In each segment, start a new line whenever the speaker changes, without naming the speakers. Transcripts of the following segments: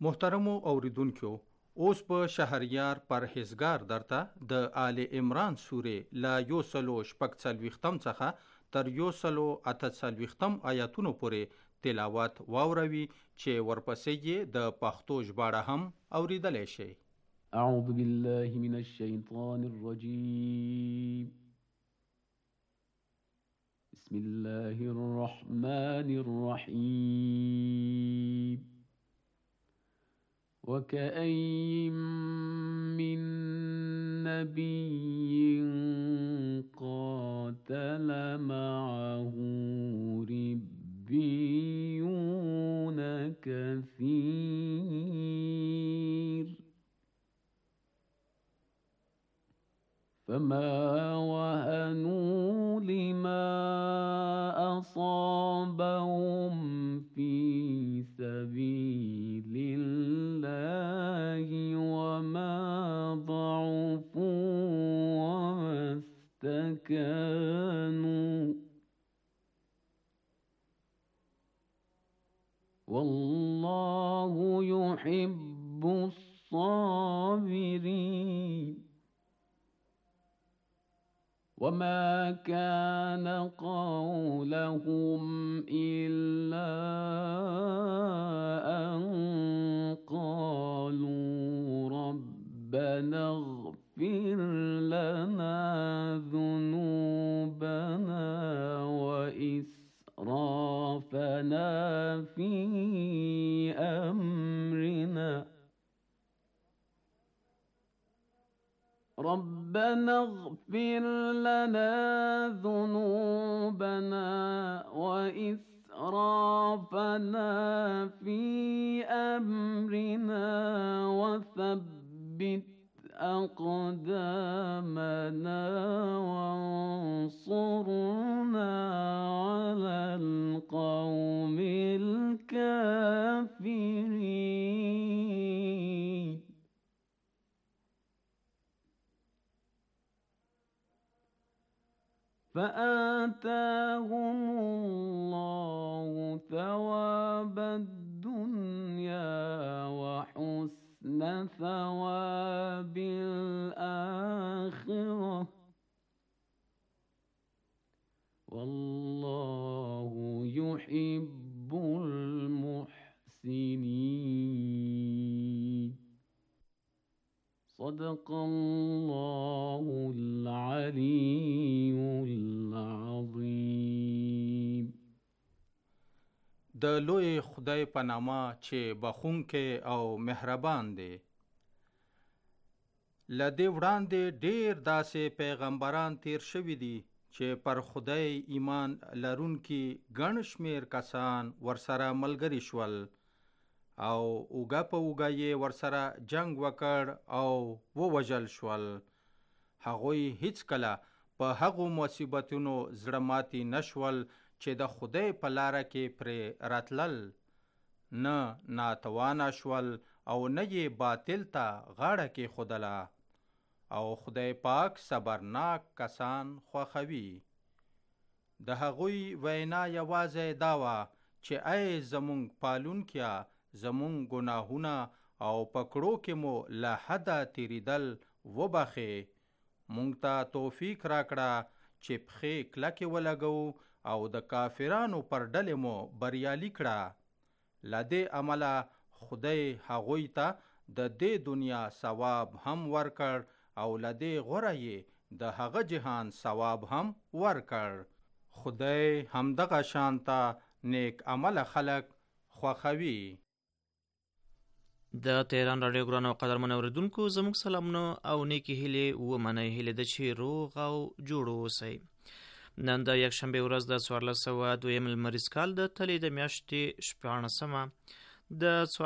محترمو اوریدونکو، اوس په شهریار پرهیزګار درته د آل عمران سورې لا 146 څخه تر 148 آیاتونو پورې تلاوت واوروي چې ورپسې یې د پښتو ژباړه هم اوریدلی شئ.
اعوذ بالله من الشیطان الرجیم. بسم الله الرحمن الرحیم. وكأين من نبي قاتل معه ربيون كثير فما وهنوا لما أصابهم في سبيل الله وما ضعفوا وما استكانوا والله يحب الصابرين. وما كان قولهم إلا أن قالوا ربنا اغفر لنا ذنوبنا وإسرافنا في أمرنا ربنا اغفر لنا ذنوبنا وإسرافنا في أمرنا وثبت أقدامنا وانصرنا على القوم الكافرين. فآتاهم الله ثواب الدنيا وحسن ثواب الآخرة والله يحب المحسنين. صدق الله العلي العظيم.
د لوی خدای په نامه چې بخښونکی او مهربان دی. له دې وړاندې ډېر داسې پیغمبران تیر شوي دي چې پر خدای ایمان لرونکي ګڼ شمېر کسان ورسره ملګري شول او اوږه په اوږه یې ورسره جنگ وکړ او ووژل شول. هغوی هیڅکله په هغو مصیبتونو زړه ماتي نشول چې د خدای په لاره کې پرې راتلل، نه ناتوانه شول او نه یې باطل ته غاړه کېښودله. او خدای پاک صبرناک کسان خوښوي. د هغوی وینا یوازې دا وه چې ای زمونږ پالونکیه، زمونږ ګناهونه او پکړو کې مو له حده تیریدل وبخې. مونږ ته توفیق راکړه چې پښې کلکې ولګو او د کافرانو پر ډلې مو بریالي کړه. له دې عمله خدای هغوی ته د دې دنیا ثواب هم ورکړ او له دې غوره یې د هغه جهان ثواب هم ورکړ. خدای همدغه شانته نیک عمله خلق خوښوي.
د تهران راډیو ګرانو قدرمنو اوریدونکو، زموږ سلامونه او نیکې هیلې ومنئ. هیلې ده چې روغ او جوړ اوسئ. نن د یکشنبې ورځ د 1402 لمریز کال د تلې د میاشتې 14مه د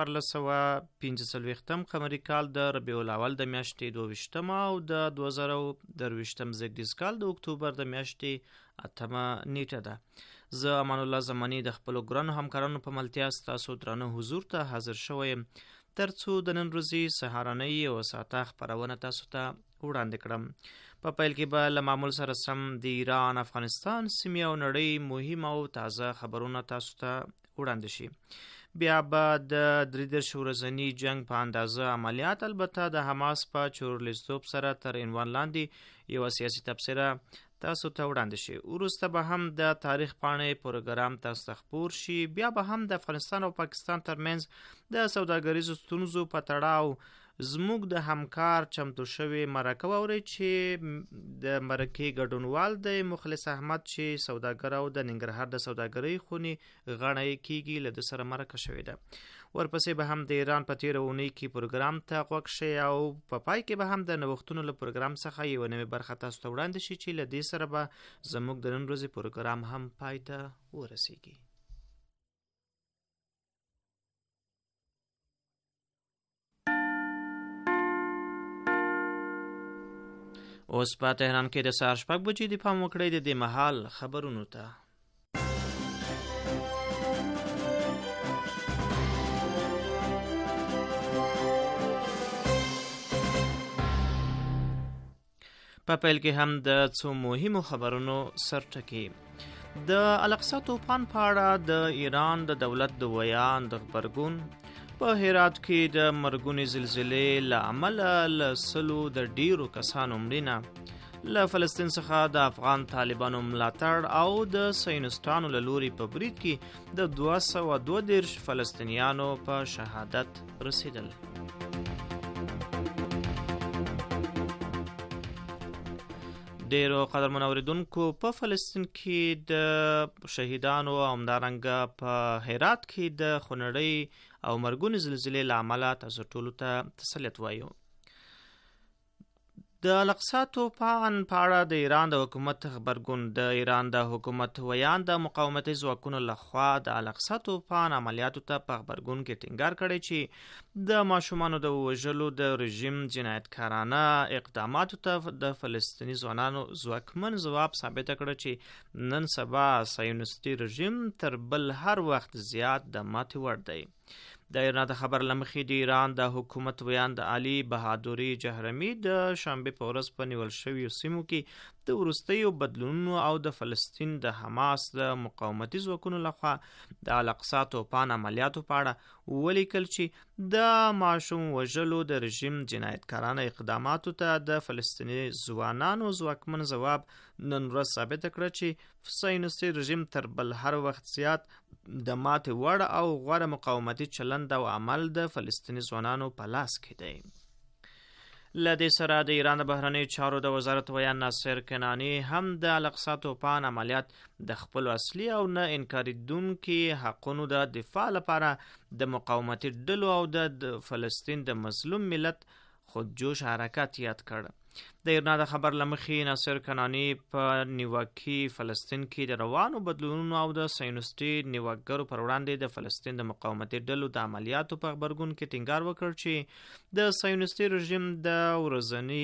1445 قمري کال د ربیع الاول د میاشتې 22مه او د 2023 زیږدیز کال د اکتوبر د میاشتې 8مه نیټه ده. زه امان الله زمانی د خپلو ګرانو همکارانو په ملتیا ستاسو درانه حضور ته حاضر شوی یم ترڅو د نن ورځې سهارنۍ او ساعته خپرونه تاسو ته وړاندې کړم. په پیل کې به له معمول سره سم د ایران، افغانستان، سیمې او نړۍ مهم او تازه خبرونه تاسو ته وړاندې شي. بیا به د 33 ورځني جنگ په اندازه عملیات البته د حماس په چورلیستوب سره تر عنوان لاندې یو سیاسي تبصره تاسو ته وړاندې شي. وروسته به هم د تاریخ پاڼې پروګرام تاسو ته خپور شي. بیا به هم د افغانستان او پاکستان ترمنځ د سوداګریزو ستونزو په تړاو زموږ د همکار چمتو شوی مرکه واورئ چې د مرکې ګډونوال د مخلص احمد چې سوداګر او د ننګرهار د سوداګرۍ خونې غړی کیږي له د سره مرکه شوې ده. ورپسې به هم د ایران په تیره اونۍ کې پروګرام ته غوږ شئ او په پای کې به هم د نوښتونو له پروګرام څخه یو نوې برخه تاسو ته وړاندې شي چې له دې سره به زموږ د نن ورځې پروګرام هم پای ته ورسیږي. اوس په تهران کې د سهار 6 بجې د پام وکړئ د دې مهال خبرونو ته. په پیل کې هم د څو مهمو خبرونو سرټکی. د الاقصی توپان په اړه د ایران د دولت د ویان د خبرګون. په هرات کې د مرګونې زلزلې له امله له سلو د ډیرو کسانو مړینه. له فلسطین څخه د افغان طالبانو ملاتړ او د ساینسټانو له لوري په برید کې د 232 فلسطینیانو په شهادت رسیدل. ډیرو قدرمن اوریدونکو په فلسطین کې د شهیدانو او همدارنګه په هرات کې د خونړۍ او مرګونې زلزلې له امله تاسو ټولو ته تسلیت وایو. د الاقصی توپان په اړه د ایران د حکومت خبرګون. د ایران د حکومت ویان د مقاومتي ځواکونو لخوا د الاقصی توپان عملیاتو ته په خبرګون کې ټینګار کړی چې د ماشومانو د وژلو د رژیم جنایتکارانه اقداماتو ته د فلسطیني ځوانانو ځواکمن ځواب ثابته کړه چې نن سبا صهیونیستي رژیم تر بل هر وخت زیات د ماتې وړ دی. د ایران د خبر لمخې د ایران د حکومت ویان د علي بهادري جهرمي د شنبې په ورځ په نیول شویو سیمو کې د وروستیو بدلونونو او د فلسطین د حماس د مقاومتي ځواکونو لخوا د الاقصی توپان عملیاتو په اړه ولیکل چې د ماشوم وژلو د رژیم جنایتکارانه اقداماتو ته د فلسطیني ځوانانو ځواکمن ځواب نن ورځ ثابته کړه چې صهیونیستي رژیم تر بل هر وخت زیات د ماتې وړ او غوره مقاومتي چلند او عمل د فلسطیني ځوانانو په لاس کې دی. له دې سره د ایران د بهرنیو چارو د وزارت ویان ناصر کنعاني هم د الاقصی توپان عملیات د خپل اصلي او نه انکاریدونکي حقونو د دفاع لپاره د مقاومتي ډلو او د فلسطین د مظلوم ملت خودجوش حرکت یاد کړ. د ایران د خبر لمخې ناصر کنعاني په نیواکي فلسطین کې د روانو بدلونونو او د صهیونیستي نیواکګرو پر وړاندې د فلسطین د مقاومتي ډلو د عملیاتو په خبرګون کې ټینګار وکړ چې د صهیونیستي رژیم د ورځني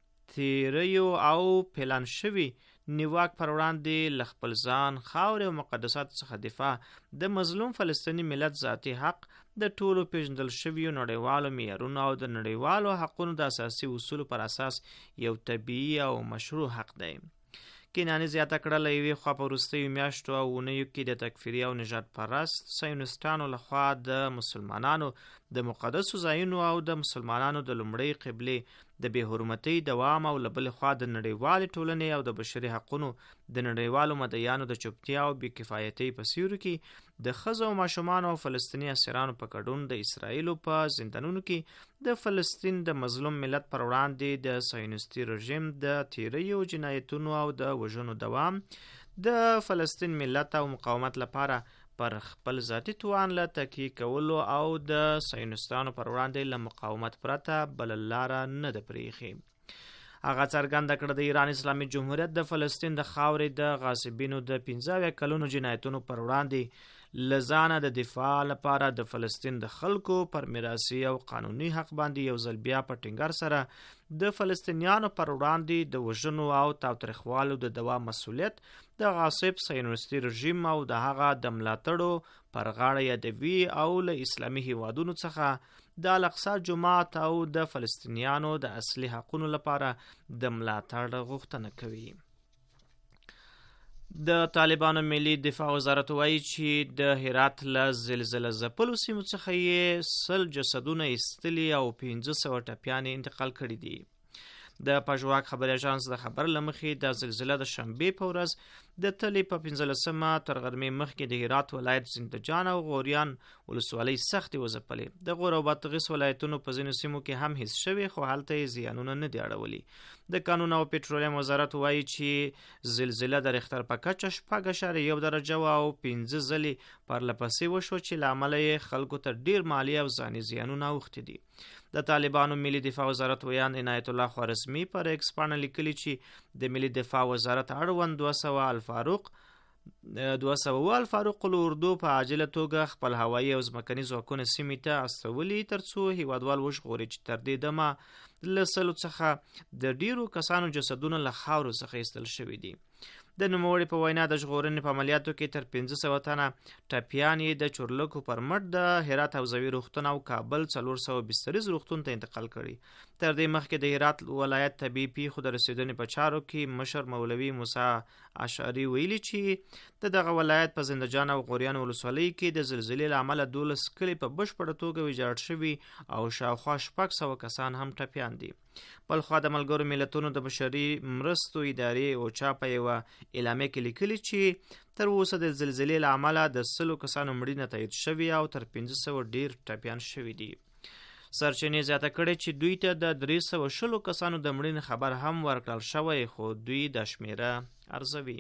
تیریو او پلان شوي نیواک پر وړاندې له خپل ځان خاورې او مقدسات څخه دفاع د مظلوم فلسطیني ملت ذاتي حق د ټولو پیژندل شویو نړیوالو معیارونو او د نړیوالو حقونو د اساسي اصولو پر اساس یو طبیعي او مشروع حق دی. کنعاني زیاته کړه له یوې خوا په وروستیو میاشتو او اونیو کې د تکفیري او نژاد پرست صهیونیستانو لخوا د مسلمانانو د مقدسو ځایونو او د مسلمانانو د لومړۍ قبلې د بې حرمتۍ دوام او له بلې خوا د نړیوالې ټولنې او د بشري حقونو د نړیوالو مدعیانو د چوپتیا او بې کفایتۍ په سیوري کې د ښځو او ماشومانو او فلسطیني اسیرانو په ګډون د اسرائیلو په زندانونو کې د فلسطین د مظلوم ملت پر وړاندې د صهیونیستي رژیم د تیریو جنایتونو او د وژنو دوام د فلسطین ملت او مقاومت لپاره پر خپل ذاتي توان له تکیه کولو او د صهیونیستانو پر وړاندې له مقاومت پرته بل لاره نه ده پریښې. هغه څرګنده کړه د ایران اسلامي جمهوریت د فلسطین د خاورې د غاصبینو د 15 کلونو جنایتونو پر وړاندې لزانه د دفاع لپاره د فلسطین د خلکو پر میراثي او قانوني حق باندې یو ځل بیا په ټینګار سره د فلسطینیانو پر وړاندې د وژنو او تاوتریخوالو د دوام مسؤلیت د غاصب صهیونیستي رژیم او د هغه د ملاتړو پر غاړه یادوي او له اسلامي هیوادونو څخه د الاقصی جومات او د فلسطینیانو د اصلي حقونو لپاره د ملاتړ غوښتنه کوي. د طالبانو ملي دفاع وزارت وایي چې د هرات له زلزله ځپلو سیمو څخه یې 100 جسدونه ایستلي او 1500 ټپیان انتقال کړي دي. د پژواک خبري اژانس د خبر لمخې د زلزله د شنبې په ورځ د تلې په 15مه تر غرمې مخکې د هرات ولایت زندجان او غوریان ولسوالۍ سختې وځپلې. د غور او بادغیس ولایتونو په ځینو سیمو کې هم هیڅ شوي خو هلته یې زیانونه نه دي اړولي. د کانون او پټرولیم وزارت وایي چې زلزله د ریختر په کچه 4.1 درجه او 15 ځلې پرلپسې وشو چې له امله یې خلکو ته ډیر مالی او ځاني زیانونه اوښتي دي. د طالبانو ملي دفاع وزارت ویان عنایت الله خوارزمي پر ایکس باندې لیکلي چې د ملي دفاع وزارت اړوند 200 الفاروق الاردو په عاجله توګه خپل هوایي او ځمکني ځواکونه سیمې ته استولي ترڅو هیوادوال وژغوري چې تر دې دمه له 100 څخه د ډیرو کسانو جسدونه له خاورو څخه ایستل شوي دي. د نوموړي په وینا د ژغورنې په عملیاتو کې تر 1500 تنه ټپیان یې د چورلکو پر مټ د هرات حوزوي روغتون او کابل 400 بستریز روغتون ته انتقال کړي. تر دې مخکې د هرات ولایت طبي پیښو د رسیدنې په چارو کې مشر مولوي موسی اشعري ویلي چې دغه ولایت په زندجان او غوریان ولسوالۍ کې د زلزلې له امله 12 کلي په بشپړه توګه ویجاړ شوي او شاوخوا 600 کسان هم ټپیان دي. بلخوا د ملګرو ملتونو د بشري مرستو ادارې اوچا په یوه اعلامیه کې لیکلي چې تر اوسه د زلزلې له امله د 100 کسانو مړینه تایید شوي او تر 1500 ډیر ټپیان شوي دي. سرچینې زیاته کړې چې دوی ته د 320 کسانو د مړینې خبر هم ورکړل شوی خو دوی د شمیره ارزوي.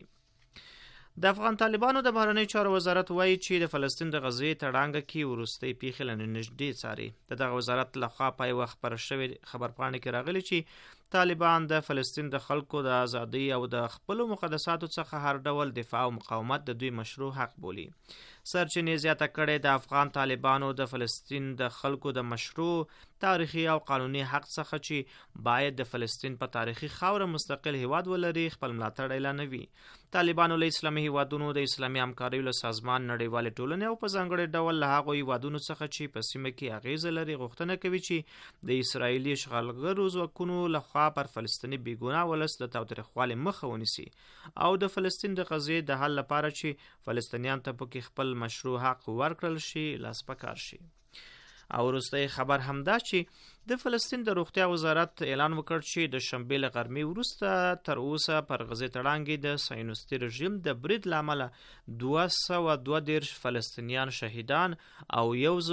د افغان طالبانو د بهرنیو چارو وزارت وایي چې د فلسطین د غزې تړانګه کې وروستۍ پیښې له نږدې څاري. دغه وزارت لخوا په یوه خپره شوې خبرپاڼه کې راغلي چې طالبان د فلسطین د خلکو د ازادۍ او د خپلو مقدساتو څخه هر ډول دفاع او مقاومت د دوی مشروع حق بولي. سرچینې زیاته کړې د افغان طالبانو د فلسطین د خلکو د مشروع تاریخي او قانوني حق څخه چې باید د فلسطین په تاریخي خاوره مستقل هیواد ولري خپل ملاتړ اعلانوي. طالبانو له اسلامي هیوادونو د اسلامي همکاریو له سازمان نړیوالې ټولنې او په ځانګړي ډول له هغو هیوادونو څخه چې په سیمه کې اغیزه لري غوښتنه کوي چې د اسرائیلي اشغالګرو ځواکونو لخوا پر فلسطیني بیګناه ولس د تاوتریخوالي مخه ونیسي او د فلسطین د غزې د حل لپاره چې فلسطینیان ته پکې خپل مشروع حق ورکړل شي لاس پکار شي. او وروستی خبر همدا چې د فلسطین د روغتیا وزارت اعلان وکړ چې د شنبې له غرمې وروسته تر اوسه پر غزې تړانګې د صهیونیستي رژیم د برید له امله 232 فلسطینیان شهیدان او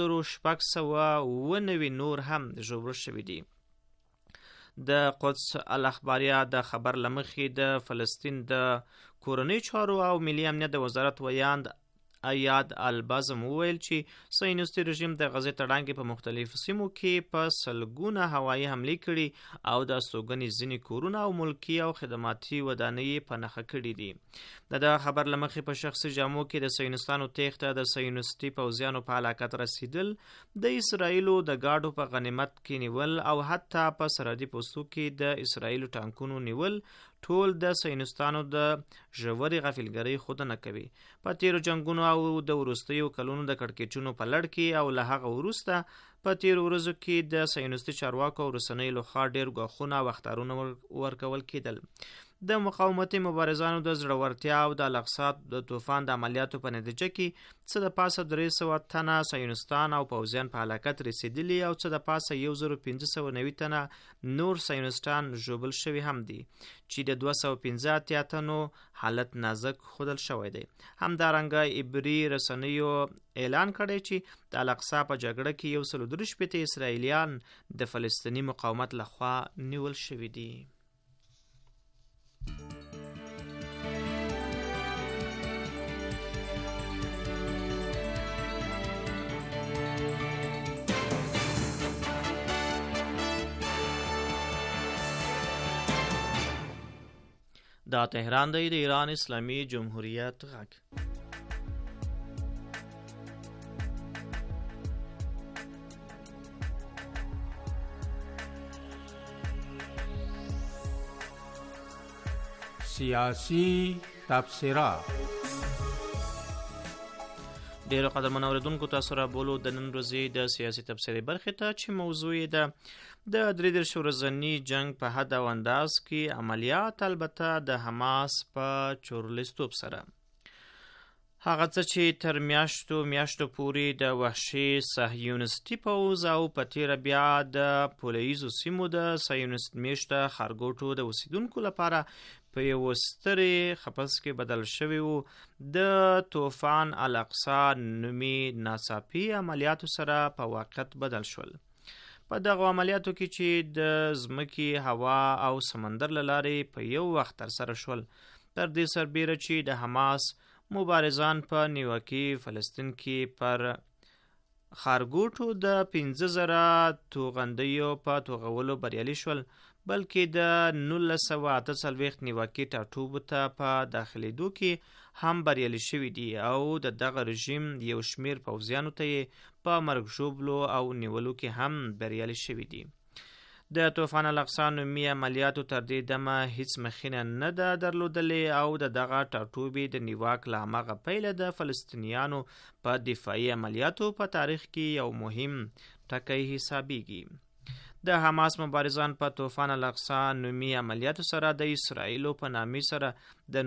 1609 نور هم ژوبل شوي دي. د قدس الاخباریه د خبر لمخې د فلسطین د کورنۍ چارو او ملي امنیت د وزارت ویاند ایاد البازم وویل چې صهیونیستي رژیم د غزې تړانګې په مختلفو سیمو کې په سلګونه هوایي حملې کړي او د استوګنې ځینې کورونه او ملکي او خدماتي ودانۍ په نښه کړي دي. د خبر لمخې په شخصي جامو کې د صهیونیستانو تیښته د صهیونیستي پوځیانو په هلاکت رسیدل د اسرائیلو د ګاډو په غنیمت کې نیول او حتی په سرحدي پوستو کې د اسرائیلو ټانکونو نیول ټول د صهیونیستانو د ژورې غافلګرۍ ښودنه کوي. په تیرو جنګونو او د وروستیو کلونو د کړکېچونو په لړ کې او له هغه وروسته په تیرو ورځو کې د صهیونیستي چارواکو او رسنیو لخوا ډېر ګواښونه او اخطارونه ورکول کېدل. د مقاومتي مبارزانو د زړورتیا او د الاقصی د طوفان د عملیاتو په نتیجه کې څه د پاسه 300 تنه صهیونیستان او پوځیان په هلاکت رسیدلي او څه د پاسه 1590 تنه نور صهیونیستان ژوبل شوي هم دي چې د 215 تنو حالت نازک ښودل شوی دی. همدارنګه عبري رسنیو اعلان کړی چې د الاقصی په جګړه کې 133 اسرائیلیان د فلسطیني مقاومت لخوا نیول شوي دي. دا تهران دی د ایران اسلامی جمهوریت غږ.
سیاسی تبصره.
ډیرو قدرمنو اوریدونکو تاسو را بولو د نن ورځې د سیاسي تبصرې برخې ته چې موضوع یې د 33 ورځني جنگ په حد او انداز کې عملیات، البته د حماس په چورلستوب سره. هغه څه چې تر میاشتو پورې د وحشي صهیونیستي پوځ او په تیره بیا د پولیسو سیمو د صهیونیست میشته ښارګوټو د اوسیدونکو لپاره په یو سترې خپس کې بدل شوی و، د طوفان الاقصی نومي ناڅاپي عملیاتو سره په واقعیت بدل شول. په دغه عملیاتو کې چې د ځمکې، هوا او سمندر له لارې په یو وخت ترسره شول، تر دې سربیره چې د حماس مبارزان په نیوکي فلسطین کې پر ښارګوټو د 15,000 توغندیو په توغولو بریالي شول، بلکې د 1948 نیوکي ټاټوبو ته په داخلېدو کې هم بریالي شوي دي او د دغه رژیم یو شمیر پوځیانو ته یې په مرګ ژوبلو او نیولو کې هم بریالي شوي دي. د طوفان الاقصی نومي عملیاتو تر دې دمه هیڅ مخینه نه ده درلودلې او د دغه ټاټوبې د نیواک له هماغه پیله د فلسطینیانو په دفاعي عملیاتو په تاریخ کې یو مهم ټکی حسابیږي. د حماس مبارزان په طوفان الاقصی نومي عملیاتو سره د اسرائیلو په نامې سره د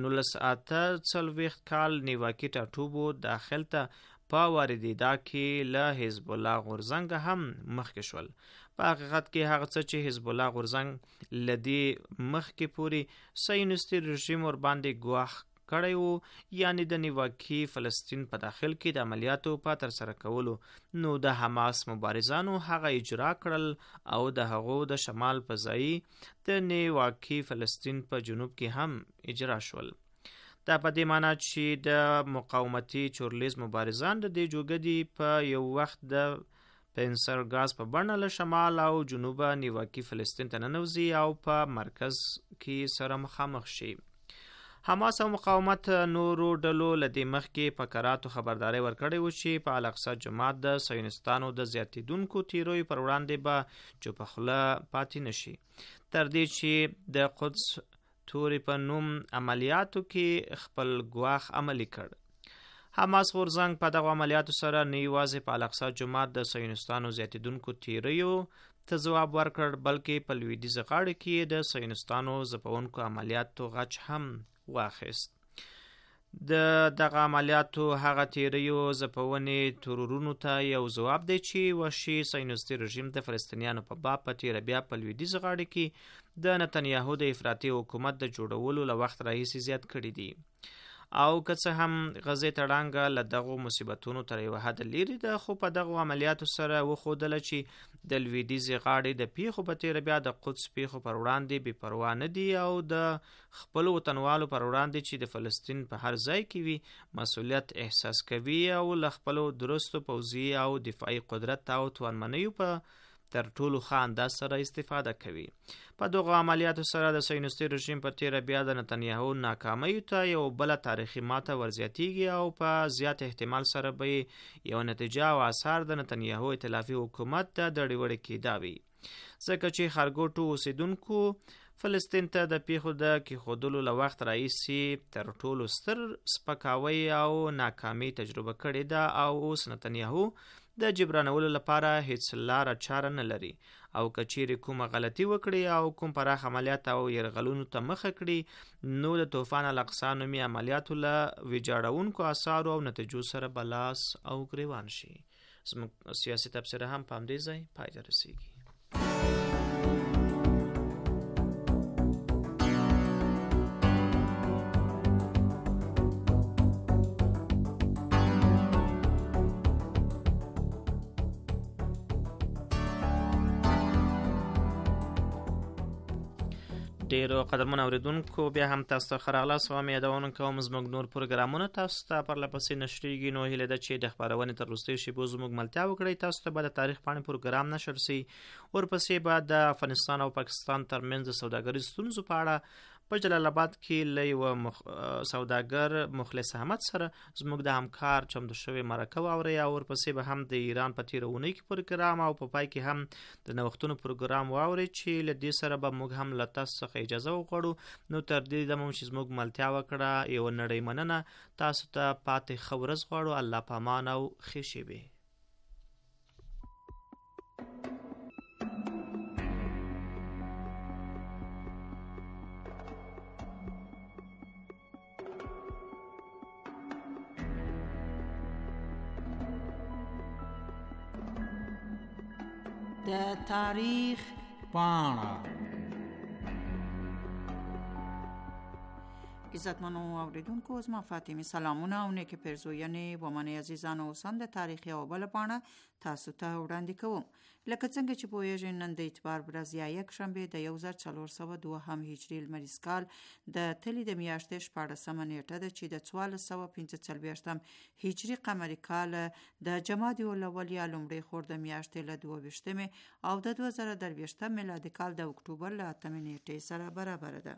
1948 کال نیواکي ټاټوبو داخل ته په واردېدا کې له حزب الله غورځنګ هم مخکې شول. په حقیقت کې هغه څه چې حزب الله غورځنګ لدی مخکې پوری صهیونیستي رژیم ور باندې ګواښ کړی وو، یعنی د نیواکي فلسطین په داخل کې د عملیاتو په ترسره کولو، نو د حماس مبارزانو هغه اجرا کړل او د هغو د شمال په ځای د نیواکي فلسطین په جنوب کې هم اجرا شول. دا په دې معنی چې د مقاومتي چورلیز مبارزان د دې جوګدي په یو وخت د پنسر غاز په بڼه له شمال او جنوبه نیواکي فلسطین ته ننوځي او په مرکز کې سره مخامخ شي. حماس او مقاومت نورو ډلو له دې مخکې په کراتو خبرداری ورکړی و چې په الاقصی جماعت د صهیونیستانو د زیاتېدونکو تیروي پر وړاندې به چوپه خوله پاتې نشي، تر دې چې د قدس توري په نوم عملیاتو کې خپل ګواښ عملي کړ. حماس غورځنګ په دغه عملیاتو سره نه یوازې په الاقصی جماعت د صهیونیستانو زیاتېدونکو تیریو ته ځواب ورکړ، بلکې په لویدیځه غاړه کې د صهیونیستانو ځپونکو عملیاتو غچ هم واخیست. د دغه عملیاتو هغه تیریو ځپونې ترورونو ته یو ځواب دی چې وحشي صهیونیستي رژیم د فلسطینیانو په باب په تیره بیا په لویدیځه غاړه کې د نتنیاهو د افراطي حکومت د جوړولو له وخت راهیسې زیات کړي دي. او که څه هم غزې تړانګه له دغو مصیبتونو تر یوه حده لیرې ده، خو په دغو عملیاتو سره وښودله چې د لویدیځې غاړې د پیښو په تیره بیا د قدس پیښو پر وړاندې بې پروا نه دي او د خپلو وطنوالو پر وړاندې چې د فلسطین په هر ځای کې وي مسؤلیت احساس کوي او له خپلو درستو پوځي او دفاعي قدرت او توانمنیو په تر ټولو ښه انداز سره استفاده کوي. په دغه عملیاتو سره د صهیونیستي رژیم په تیره بیا د نتنیاهو ناکامیو ته یو بله تاریخي ماته ورزیاتیږي او په زیات احتمال سره به یو نتیجه او اثار د نتنیاهو ائتلافي حکومت ته د ډیوړې کېدا وي، ځکه چې ښارګوټو اوسیدونکو فلسطین ته د پیښو د کېښودلو له وخت راهیسې تر ټولو ستر سپکاوی او ناکامي تجربه کړې ده او اوس نتنیاهو د جبرانولو لپاره هیڅ لاره چاره نه لري او که چیرې کومه غلطي وکړي او کوم پراخ عملیات او یرغلونو ته مخه کړي، نو د طوفان الاقصی نومي عملیاتو له ویجاړونکو آثارو او نتیجو سره بلاس او ګریوان شي. زموږ سیاسي تبصره هم په همدې ځای پای ته رسیږي. ډیرو قدرمن اوریدونکو بیا هم تاسو ته ښه راغلاست. او یادونه کوم زموږ نور پروګرامونه تاسو ته پرله پسې نشریږي، نو هیله ده چې د خپرونې تر وروستیو شیبو زموږ ملتیا وکړئ. تاسو ته به د تاریخ پاڼې پروګرام نشر سي، ورپسې به د افغانستان او پاکستان ترمنځ د سوداګریزو ستونزو په اړه په جلال آباد کې له یوه سوداګر مخلص احمد سره زموږ د همکار چمتو شوی مرکه واورئ او ورپسې به هم د ایران په تېره اونۍ کې پروګرام او په پای کې هم د نوښتونو پروګرام واورئ چې له دې سره به موږ هم له تاسو څخه اجازه وغواړو. نو تر دې دمه چې زموږ ملتیا وکړه یوه نړۍ مننه. تاسو ته پاتې ښه ورځ غواړو. الله په امان او ښې شېبې.
د تاریخ
پاڼه.
عزتمنو اوریدونکو، زما فاطمه سلامونه او نیک پیرزوینې و منی عزیزانو اوسم د تاریخ یو بل پاڼه تاسو ته وړاندې کوم. لکه څنګه چې پوهیږئ نن د اتوار ورځ یا یک شنبه د 1402 هجري لمریز کال د تلې د میاشتې 14مه نیټه ده چې د 1445 هجري قمري کال د جمادی الاول یا لومړۍ خور د میاشتې له 22مه او د 2023 میلادي کال د اکتوبر له 8مه نیټې سره برابر ده.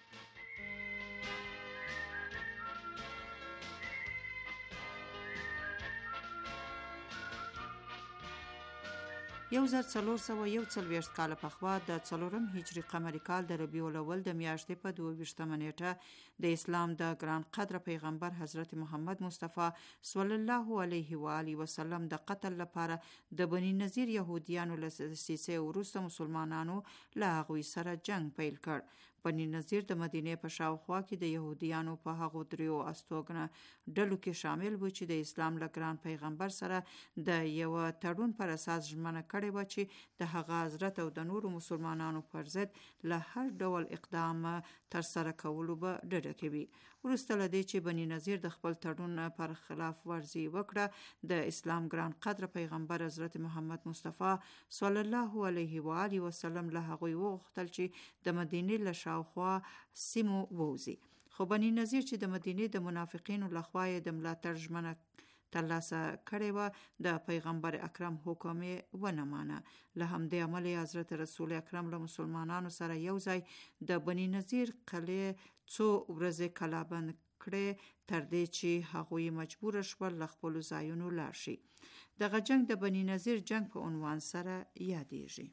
1441 کال پخوا د 4 هجري قمري کال د ربیع الاول د میاشتې په 22مه نیټه د اسلام د ګران قدر پیغمبر حضرت محمد مصطفی صلی الله علیه و آله وسلم د قتل لپاره د بنی نذیر يهوديانو له دسیسې وروسته مسلمانانو له هغوی سره جنگ پیل کړ. بنی نذیر د مدینې په شاوخوا کې د يهوديانو په هغو دریو استوګنه ډلو کې شامل و چې د اسلام له ګران پیغمبر سره د یو تړون پر اساس ژمنه کړې و چې د هغه حضرت او د نورو مسلمانانو پر ضد له هر ډول اقدام تر سره کولو به ډډه کوي. وروسته له دې چې بنی نذیر د خپل تړون پر خلاف ورزي وکړه، د اسلام ګران قدر پیغمبر حضرت محمد مصطفی صلی الله علیه و آله وسلم له هغوی وغوښتل چې د مدینې له شاوخوا سیمو ووځي. خو بنی نذیر چې د مدینې د منافقینو لخوا د ملاتړ ژمنه ترلاسه کړې و، د پیغمبر اکرم حکم ونه مانه. له همدې امله حضرت رسول اکرم له مسلمانانو سره یو ځای د بنی نذیر قلعه څو ورځې کلابند کړې تر دې چې هغوی مجبور شول له خپل ځایونو لاړ شي. دغه جنگ د بنی نذیر جنگ په عنوان سره یادېږي.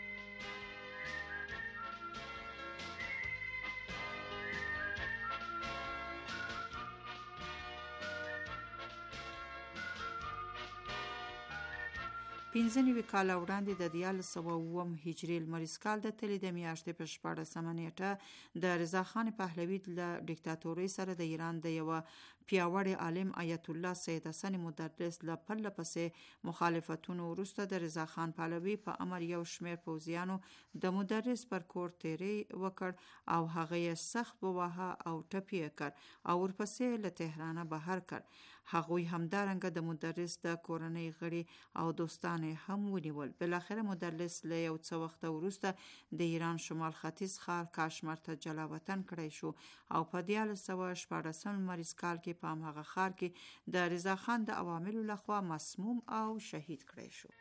پنځه نوي کاله وړاندې د 1409 هجري لمریز کال د تلې د میاشتې په 14مه نیټه د رضا خان پهلوي له ډیکټاتورۍ سره د ایران د یو پیاوړي عالم آیت الله سید حسن مدرس له پرله پسې مخالفتونو وروسته د رضا خان پهلوي په امر یو شمېر پوځیانو د مدرس پر کور تیری وکړ او هغه یې سخت وواهه او ټپي یې کړ او ورپسې له تهرانه بهر کړ. هغوی همدارنګه د مدرس د کورنۍ غړي او دوستان هم ونیول. بلاخره مدرس له یو څه وخت وروسته د ایران شمال ختیځ ښار کاشمر ته جلا وطن کړی شو او په 1414 لمریز کال کې په هماغه ښار کې د رضا خان د عواملو لخوا مسموم او شهید کړی شو.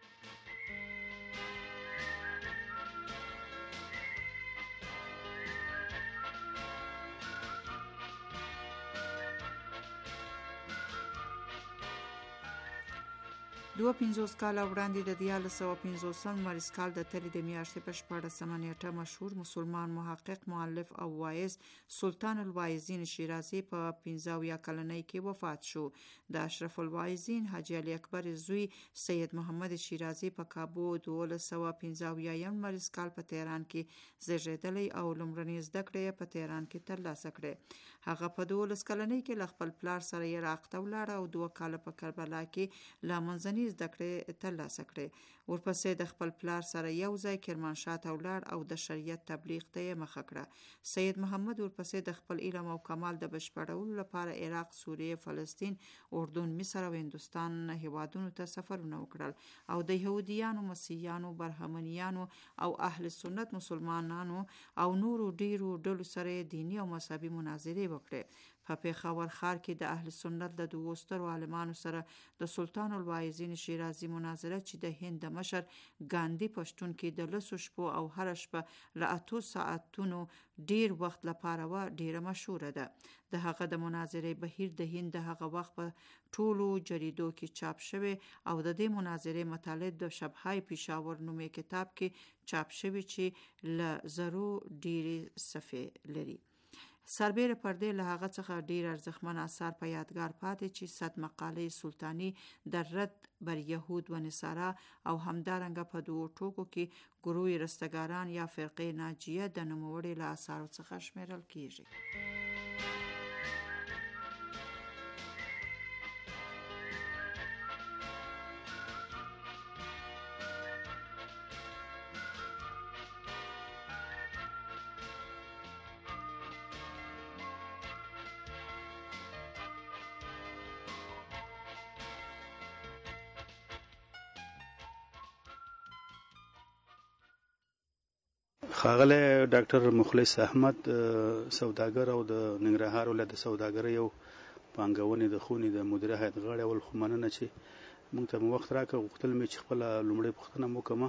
دوه 50 کال وړاندې د 1450 لمریز کال د تلې د میاشتې په 14مه نیټه مشهور مسلمان محقق، مؤلف او واعظ سلطان الواعظین شیرازی په 15 کلنۍ کې وفات شو. د اشرف الواعظین حاجی علی اکبر زوی سید محمد شیرازی په کابو 1215 لمریز کال په تهران کې زیږیدلی او لومړنۍ زده کړې په تهران کې ترلاسه کړې. هغه په 12 کلنۍ کې له خپل پلار سره عراق ته ولاړ او 2 کاله په کربلا کې لا منځنۍ زده کړې ترلاسه کړې. ورپسې د خپل پلار سره یو ځای کرمانشاه ته ولاړ او د شریعت تبلیغ ته یې مخه کړه. سید محمد ورپسې د خپل علم او کمال د بشپړولو لپاره عراق، سوریه، فلسطین، اردن، مصر او هندوستان هیوادونو ته سفرونه وکړل او د یهودیانو، مسیحیانو، برهمنیانو او اهل سنت مسلمانانو او نورو ډیرو ډلو سره دینی او مذهبي مناظرې وکړې. په پېښور ښار کې د اهل سنت د دوو سترو عالمانو سره د سلطان الواعظین شیرازي مناظره چې د هند د مشر ګاندي پښتون کې د لسو شپو او هر شپه له 8 ساعتونو ډیر وخت لپاره و ډیره مشهوره ده. د هغه د مناظرې بهیر د هند د هغه وخت په ټولو جریدو کې چاپ شوی او د دې مناظرې مطالب د شبهای پېښور نومې کتاب کې چاپ شوی چې له زرو ډیرې صفحې لري. سربېره پر دې له هغه څخه ډیر ارزښتمن اثار په یادګار پاتې چې 100 مقالې سلطانی در رد بر یهود و نصارا او همدارنګه په دوو ټوکو کې گروه رستګاران یا فرقه ناجیه د نوموړي له اثارو څخه شمیرل کیږي.
ښاغلی ډاکټر مخلص احمد سوداګر او د ننګرهار ولایت د سوداګرۍ او پانګونې د خونې د مدیره هیئت غړی اول خو مننه چې موږ ته وخت راکړه. غوښتل مې چې خپله لومړۍ پوښتنه مو وکړم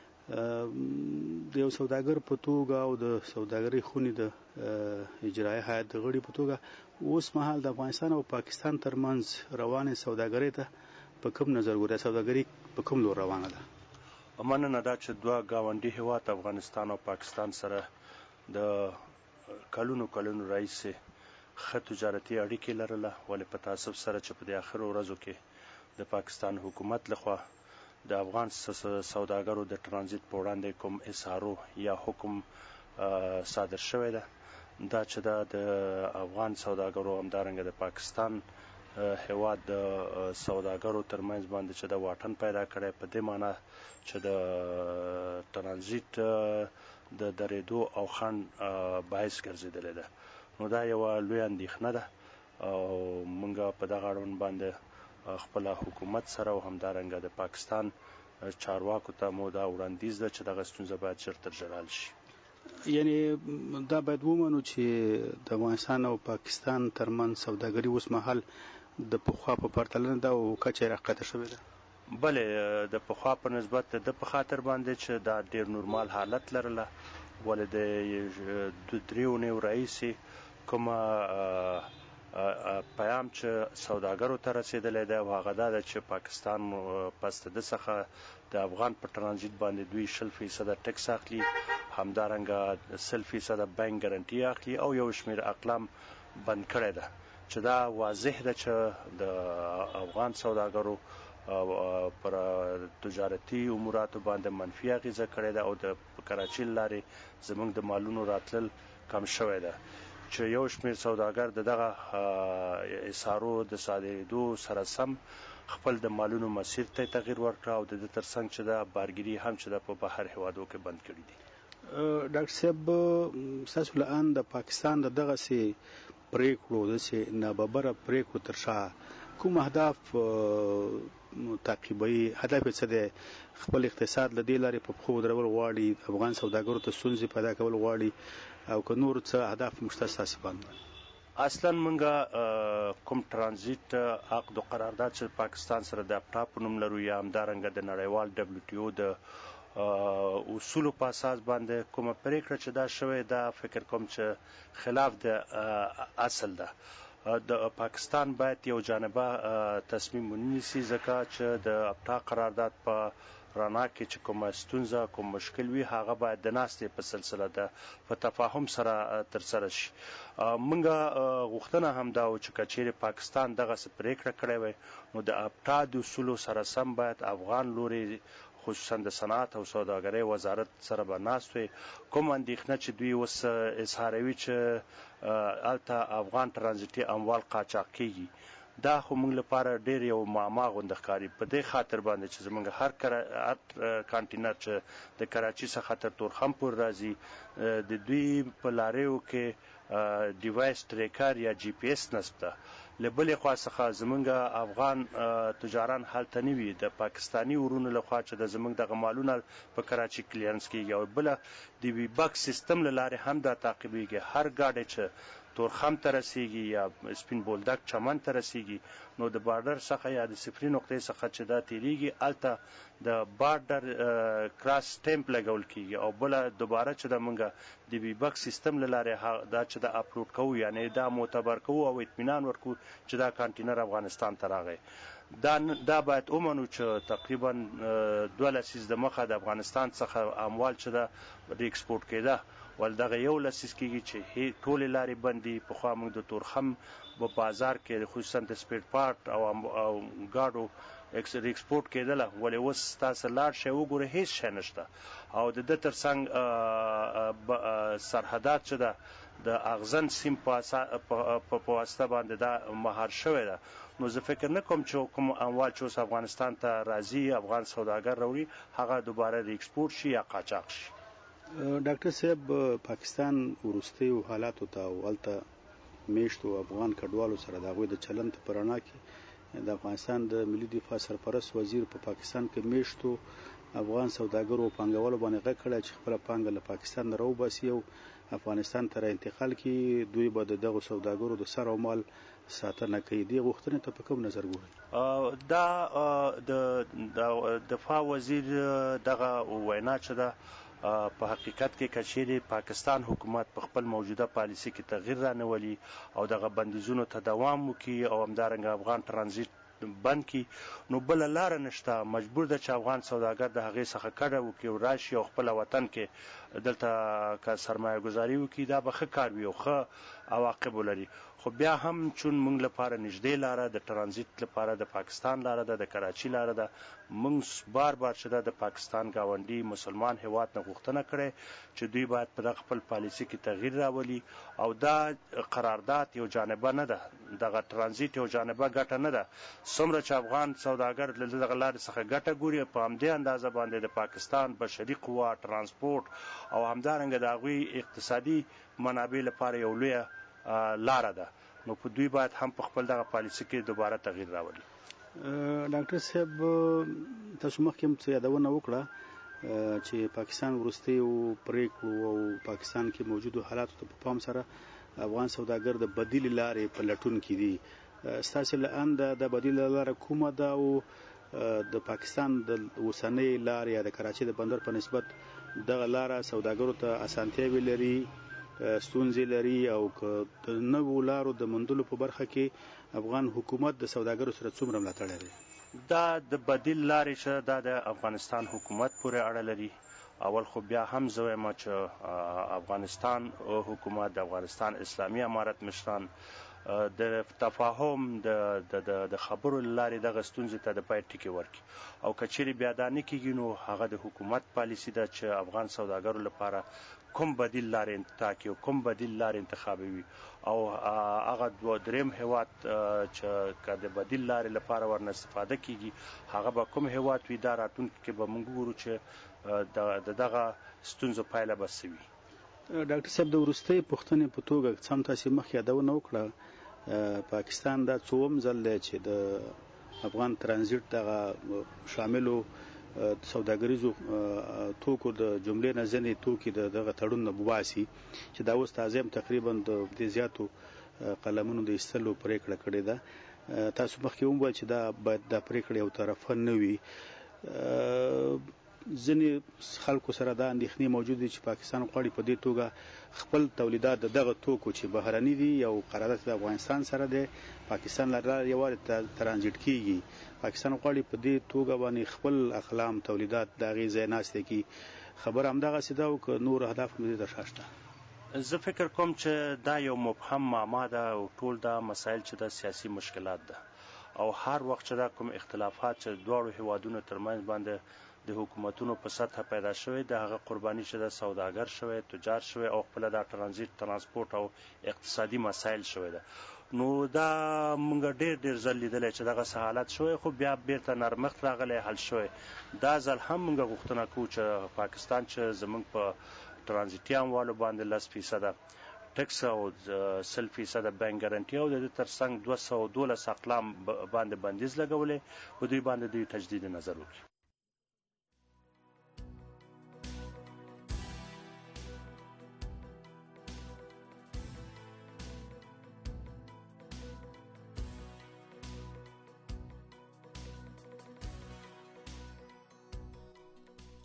د یو سوداګر په توګه او د سوداګرۍ خونې د اجرایي هیئت د غړي په توګه اوس مهال د افغانستان او پاکستان ترمنځ روانې سوداګرۍ ته په کوم نظر ګورئ؟ سوداګري په کوم لور روانه ده؟
مننه دا چې دوه ګاونډي هیواد افغانستان او پاکستان سره د کلونو راهیسې ښه تجارتي اړیکې لرله، ولې په تاسف سره چې په دې اخرو ورځو کې د پاکستان حکومت لخوا د افغان سوداګرو د ترانزیت په وړاندې کوم اصارو یا حکم صادر شوی ده، دا چې دا د افغان سوداګرو همدارنګه د پاکستان هیواد د سوداګرو ترمنځ باندې چې د واټن پیدا کړی، په دې معنی چې د ترانزیت د درېدو او خنډ باعث ګرځېدلی ده. نو دا یوه لویه اندېښنه ده او موږ په دغه اړوند باندې خپل حکومت سره او همدارنګه د پاکستان چارواکو ته مو دا وړاندیز ده چې دغه ستونزه باید ژر تر ژره حل شي.
یعنی دا باید ومنو چې د افغانستان او پاکستان ترمنځ سوداګري اوس مهال د پخوا په پرتله ده او کچه یې راښکته شوې ده؟
بلې د پخوا په نسبت د په خاطر باندې چې دا ډېر نورمال حالت لرله، ولې د 3 اونیو راهیسې کومه پیام چې سوداګرو ته رسېدلی دی او هغه دا ده چې پاکستان پس د ده څخه د افغان په ترانزیت باندې دوی 0% ټکس اخلي، همدارنګه 0% بانک ګارنټي اخلي او یو شمېر اقلام بند کړی ده، چې دا واضح ده چې د افغان سوداګرو پر تجارتي اموراتو باندې منفي اغیزه کړې ده او د کراچۍ لارې زموږ د مالونو راتلل کم شوی ده، چې یو شمېر سوداګر د دغه اصارو د صادرېدو سره سم خپل د مالونو مسیر ته تغییر ورکړه او د دې ترڅنګ چې د بارګیري هم چې د په بهر هیوادو کې بند کړي دي.
ډاکټر صاحب ستاسو له ان د پاکستان د دغسې پرېکړو داسې ناببره پرېکړو تر شا کوم اهداف تعقیبوي؟ هدف یې څه دی؟ خپل اقتصاد له دې لارې په پښو ودرول غواړي، افغان سوداګرو ته ستونزې پیدا کول غواړي، او که نور څه اهداف مشته ستاسې باندې؟
اصلا موږ کوم ترانزیت عقد او قرارداد چې پاکستان سره د اپټا په نوم لرو یا همدارنګه د نړیوال WTO د اصولو په اساس باندې کومه پرېکړه چې دا شوې دا فکر کوم چې خلاف د اصل ده. د پاکستان باید یو جانبه تصمیم ونیسي، ځکه چې د اپټا قرارداد په رڼا کې چې کومه ستونزه کوم مشکل وي هغه باید د ناستې په سلسله ده په تفاهم سره ترسره شي. موږ غوښتنه هم دا و چې که چیرې پاکستان دغسې پرېکړه کړې وی نو د اپټا د اصولو سره سم باید افغان لوري خصوصا د صنعت او سوداګرۍ وزارت سره به ناست وي. کوم اندېښنه چې دوی اوس اظهاروي چې هلته افغان ترانزیتي اموال قاچاق کیږي، دا خو موږ لپاره ډېر یو معما غونډه ښکاري، په دې خاطر باندې چې زموږ هر کانټینر چې د کراچۍ څخه تر تورخم پورې راځي د دوی په لاریو کې ډیوایس ټریکر یا GPS نصب ده. له بلې خوا څخه زموږ افغان تجاران هلته نه وي، د پاکستاني ورونو لخوا چې د زموږ دغه مالونه په کراچۍ کلیرنس کېږي، او بله د وی بک سیستم له لارې هم دا تعقیبېږي. هر ګاډی چې تورخم ته رسیږي یا سپین بولدک چمن ته رسیږي نو د بارډر څخه یا د صفري نقطې څخه چې دا تیریږي الته د بارډر کراس سټیمپ لګول کیږي او بل دوباره چې د منګه د بی بک سیستم لاره دا چې د اپلوډ کوو یعنی دا معتبر کوو او اطمینان ورکو چې دا کانټینر افغانستان ته راغی دا باید ومنو چې تقریبا 2 لسیز د مخه د افغانستان څخه اموال چې دا ریکسپورټ کېده ول دغه یو لسیز کېږي چې ټول لارې بندي په خوا موږ د تورخم په بازار کې خصوصا د سپیډ پارت او ګاډو ایکسپورټ کېدله ولې اوس تاسو لاړ شئ وګورئ هیڅ شی نشته او د ترڅنګ سرحدات چې ده د اغزن سیم په واسطه باندې دا مهار شوی ده نو زه فکر نه کوم چې کوم اموال چې اوس افغانستان ته راځي افغان سوداګر راوړي هغه دوباره ریکسپورټ شي یا قاچاق شي
ډاکټر صاحب پاکستان وروستیو حالاتو ته ولته میشتو افغان کډوالو سره د هغوی د چلند په رڼا کې د افغانستان د ملي دفاع سرپرست وزیر په پاکستان کې میشتو افغان سوداګرو او پانګوالو باندې غږ کړی چې خپله پانګه له پاکستان نه راوباسي او افغانستان ته انتقال کړي دوی به دغه سوداګرو د سر او مال ساتنه کوي دې غوښتنې ته په کوم نظر ګورئ
دا د دفاع وزیر دغه وینا چې ده په حقیقت کې کچېرې پاکستان حکومت په خپل موجوده پالیسي کې تغییر رانولي او دغه بندیزونو ته دوام وکړي او همدارنګه افغان ترانزیت بند کی نو بل لار نشته مجبور ده چې افغان سوداګر د هغې څخه کډه وکړي او راشي او خپل وطن کې دلته که سرمایه گذاري وکړي دا به ښه کار وي او ښه عواقب ولري خو بیا هم چون موږ لپاره نږدې لاره د ترانزیت لپاره د پاکستان لاره ده د کراچي لاره ده موږ بار چې د پاکستان گاونډي مسلمان هیواد نه غوښتنه کړې چې دوی باید په خپل پالیسي کې تغییر راولي او دا قرارداد یو جانبه نه ده دغه ترانزیت یو جانبه ګټه نه ده څومره چې افغان سوداګر له دغه لارې څخه ګټه ګوري په همدې اندازه باندې د پاکستان بشري قوه ترانسپورټ او همدارنګه د هغوی اقتصادي منابع لپاره یو لویه لاره ده نو په دوی باید هم په خپل دغه پالیسي کې دوباره تغییر راولي
ډاکټر صاحب تاسو مخکې هم څه یادونه وکړه چې پاکستان وروستیو پریکړو او پاکستان کې موجودو حالاتو ته په پام سره افغان سوداګر د بدیل لارې په لټون کې دي ستاسو له انده د بدیل لاره کومه ده او د پاکستان د اوسنۍ لارې یا د کراچي د بندر په نسبت دغه لاره سوداګرو ته اسانتیاوې لري ستونزې لري او د نوو لارو د موندلو په برخه کې افغان حکومت د سوداګرو سره څومره ملاتړ لري
دا د بدیل لارې چې دا د افغانستان حکومت پورې اړه لري اول خو بیا هم زه وایم چې افغانستان حکومت د افغانستان اسلامي امارت مشران د تفاهم د خبرو لارې دغه ستونزې ته د پای ټکی ورکړي او کچېرې بیا دا نه کېږي نو هغه د حکومت پالیسي ده چې افغان سوداګرو لپاره کوم بدیل لارې ټاکي او کوم بدیل لارې انتخابوي او هغه دریم هیواد چې که د بدیل لارې لپاره ورنه استفاده کېږي هغه به کوم هیواد وي دا راتلونکي کې به موږ وګورو چې دغه ستونزو پایله به څه وي
ډاکټر صاحب د وروستۍ پوښتنې په توګه سم تاسې مخکې یادونه وکړه پاکستان دا څوم ځل دی چې د افغان ترانزیت دغه شاملو سوداګریزو توکو د جملې نه ځینې توکي دغه تړون نه وباسي چې دا اوس تازه هم تقریبا د دې زیاتو قلمونو د ایستلو پرېکړه کړې ده تاسو مخکې وویل چې دا باید دا پرېکړه یو طرفه نه وي ځینې خلکو سره دا اندېښنې موجود دي چې پاکستان غواړي په دې توګه خپل تولیدات دغه توکو چې بهرني دي او قرارداد د افغانستان سره دی پاکستان لاره یوازې ترانزیت کیږي پاکستان غواړي په دې توګه باندې خپل اقلام تولیدات د هغې ځای ناستې کړي خبره همدغسې ده او که نور اهداف هم دې ته شته
زه فکر کوم چې دا یو مبهم معما ده او ټول دا مسایل چې د سیاسي مشکلات ده او هر وخت چې دا کوم اختلافات چې دواړو هیوادونو ترمنځ باندې د حکومتونو په سطح پیدا شوی د هغه قرباني چې د سوداګر شوی تجار شوی او خپل د ترانزیت ترانسپورت او اقتصادي مسایل شوی ده نو دا موږ ډېر ځل لیدلی چې دغه حالت شوی خو بیا بیرته نرمښت راغلی حل شوی دا ځل هم موږ غوښتنه کوو چې پاکستان چې زموږ په ترانزیتي اموالو باندې 10% ټکس او 100% بانک ګارانټي او د ترڅنګ 212 اقلام باندې بندیز لګولې په دوی باندې دوی تجدید نظر وکړي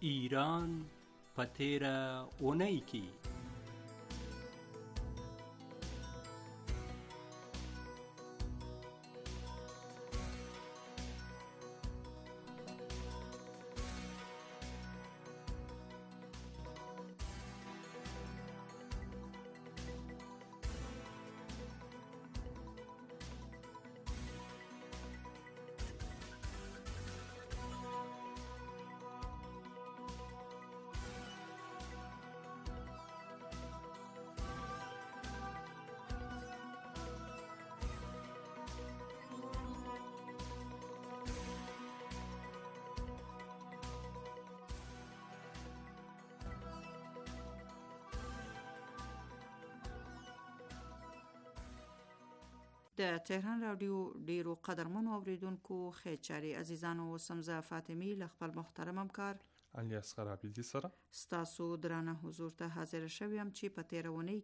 ایران په تیره اونۍ کې.
د تهران رادیو ډیرو قدرمنو اوریدونکو خیر چاري عزیزانو، سمزه فاطمی ل خپل محترم همکار
علي اصغر عبیدی سره
ستاسو درانه حضور ته حاضر شوم چې په تیرونی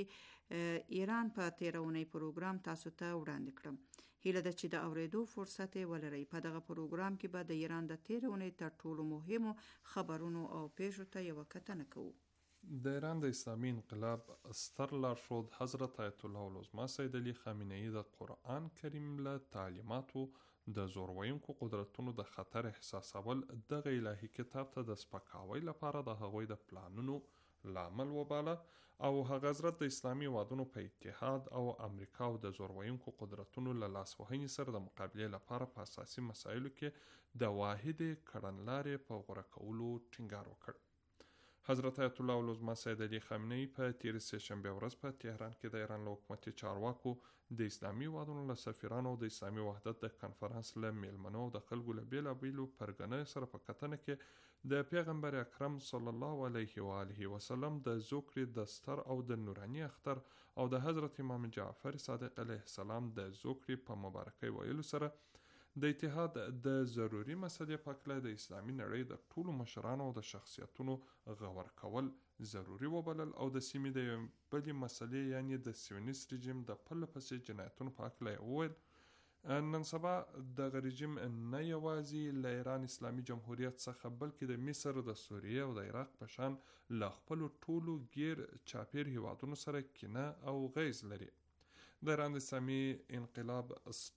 کې ایران په تیرونی پروګرام تاسو ته وړاندې کړم. هیله ده چې د اوریدو فرصت ولرئ. په دغه پروګرام کې به د ایران د تیرونی تر ټولو مهمو خبرونو او پیښو ته یو کتنه کوو.
د ایران د اسلامي انقلاب ستر لارښود حضرت آیت الله العظما سید علي خامنه ای د قرآن کریم له تعلیماتو د زورویونکو قدرتونو د خطر احساسول دغه الهي کتاب ته د سپکاوي لپاره د هغوی د پلانونو لامل وباله او هغه حضرت د اسلامي وادونو په اتحاد او امریکا او د زورویونکو قدرتونو له لاسوهنې سره د مقابلې لپاره په اساسي مسایلو کې د واحد کړنلارې په غوره کولو ټینګار وکړ. حضرت آیت الله العظما سید علي خامنه ای په تیر سه شنبه ورځ په تهران کې د ایران له حکومتي چارواکو د اسلامي وادونو له سفیرانو او د اسلامي وحدت د کنفرانس له میلمنو او د خلکو له بیلابیلو پرګنې سره په کتنه کې د پیغمبر اکرم صلی الله علیه و آله وسلم د زوکړې د ستر او د نوراني اختر او د حضرت امام جعفر صادق علیه السلام د زوکړې په مبارکۍ ویلو سره د اتحاد د ضروري مسلې په اړه د اسلامي نړۍ د ټولو مشرانو او د شخصیتونو غور کول ضروري وبلل او د سیمې د بلې مسلې یعنی د سیونیست رژیم د پرله پسې جنایتونو په اړه وویل. نن سبا دغه رژیم نه یوازې له ایران اسلامي جمهوریت څخه بلکې د مصر، د سوریې او د عراق په شان له خپلو ټولو غیر چاپیر هیوادونو سره کینه او غیظ لري. د ایران اسلامي انقلاب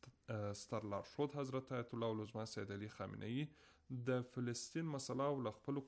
ستر لارښود حضرت آیت الله العظما سید علي خامنه ای د فلسطین مسله او له خپلو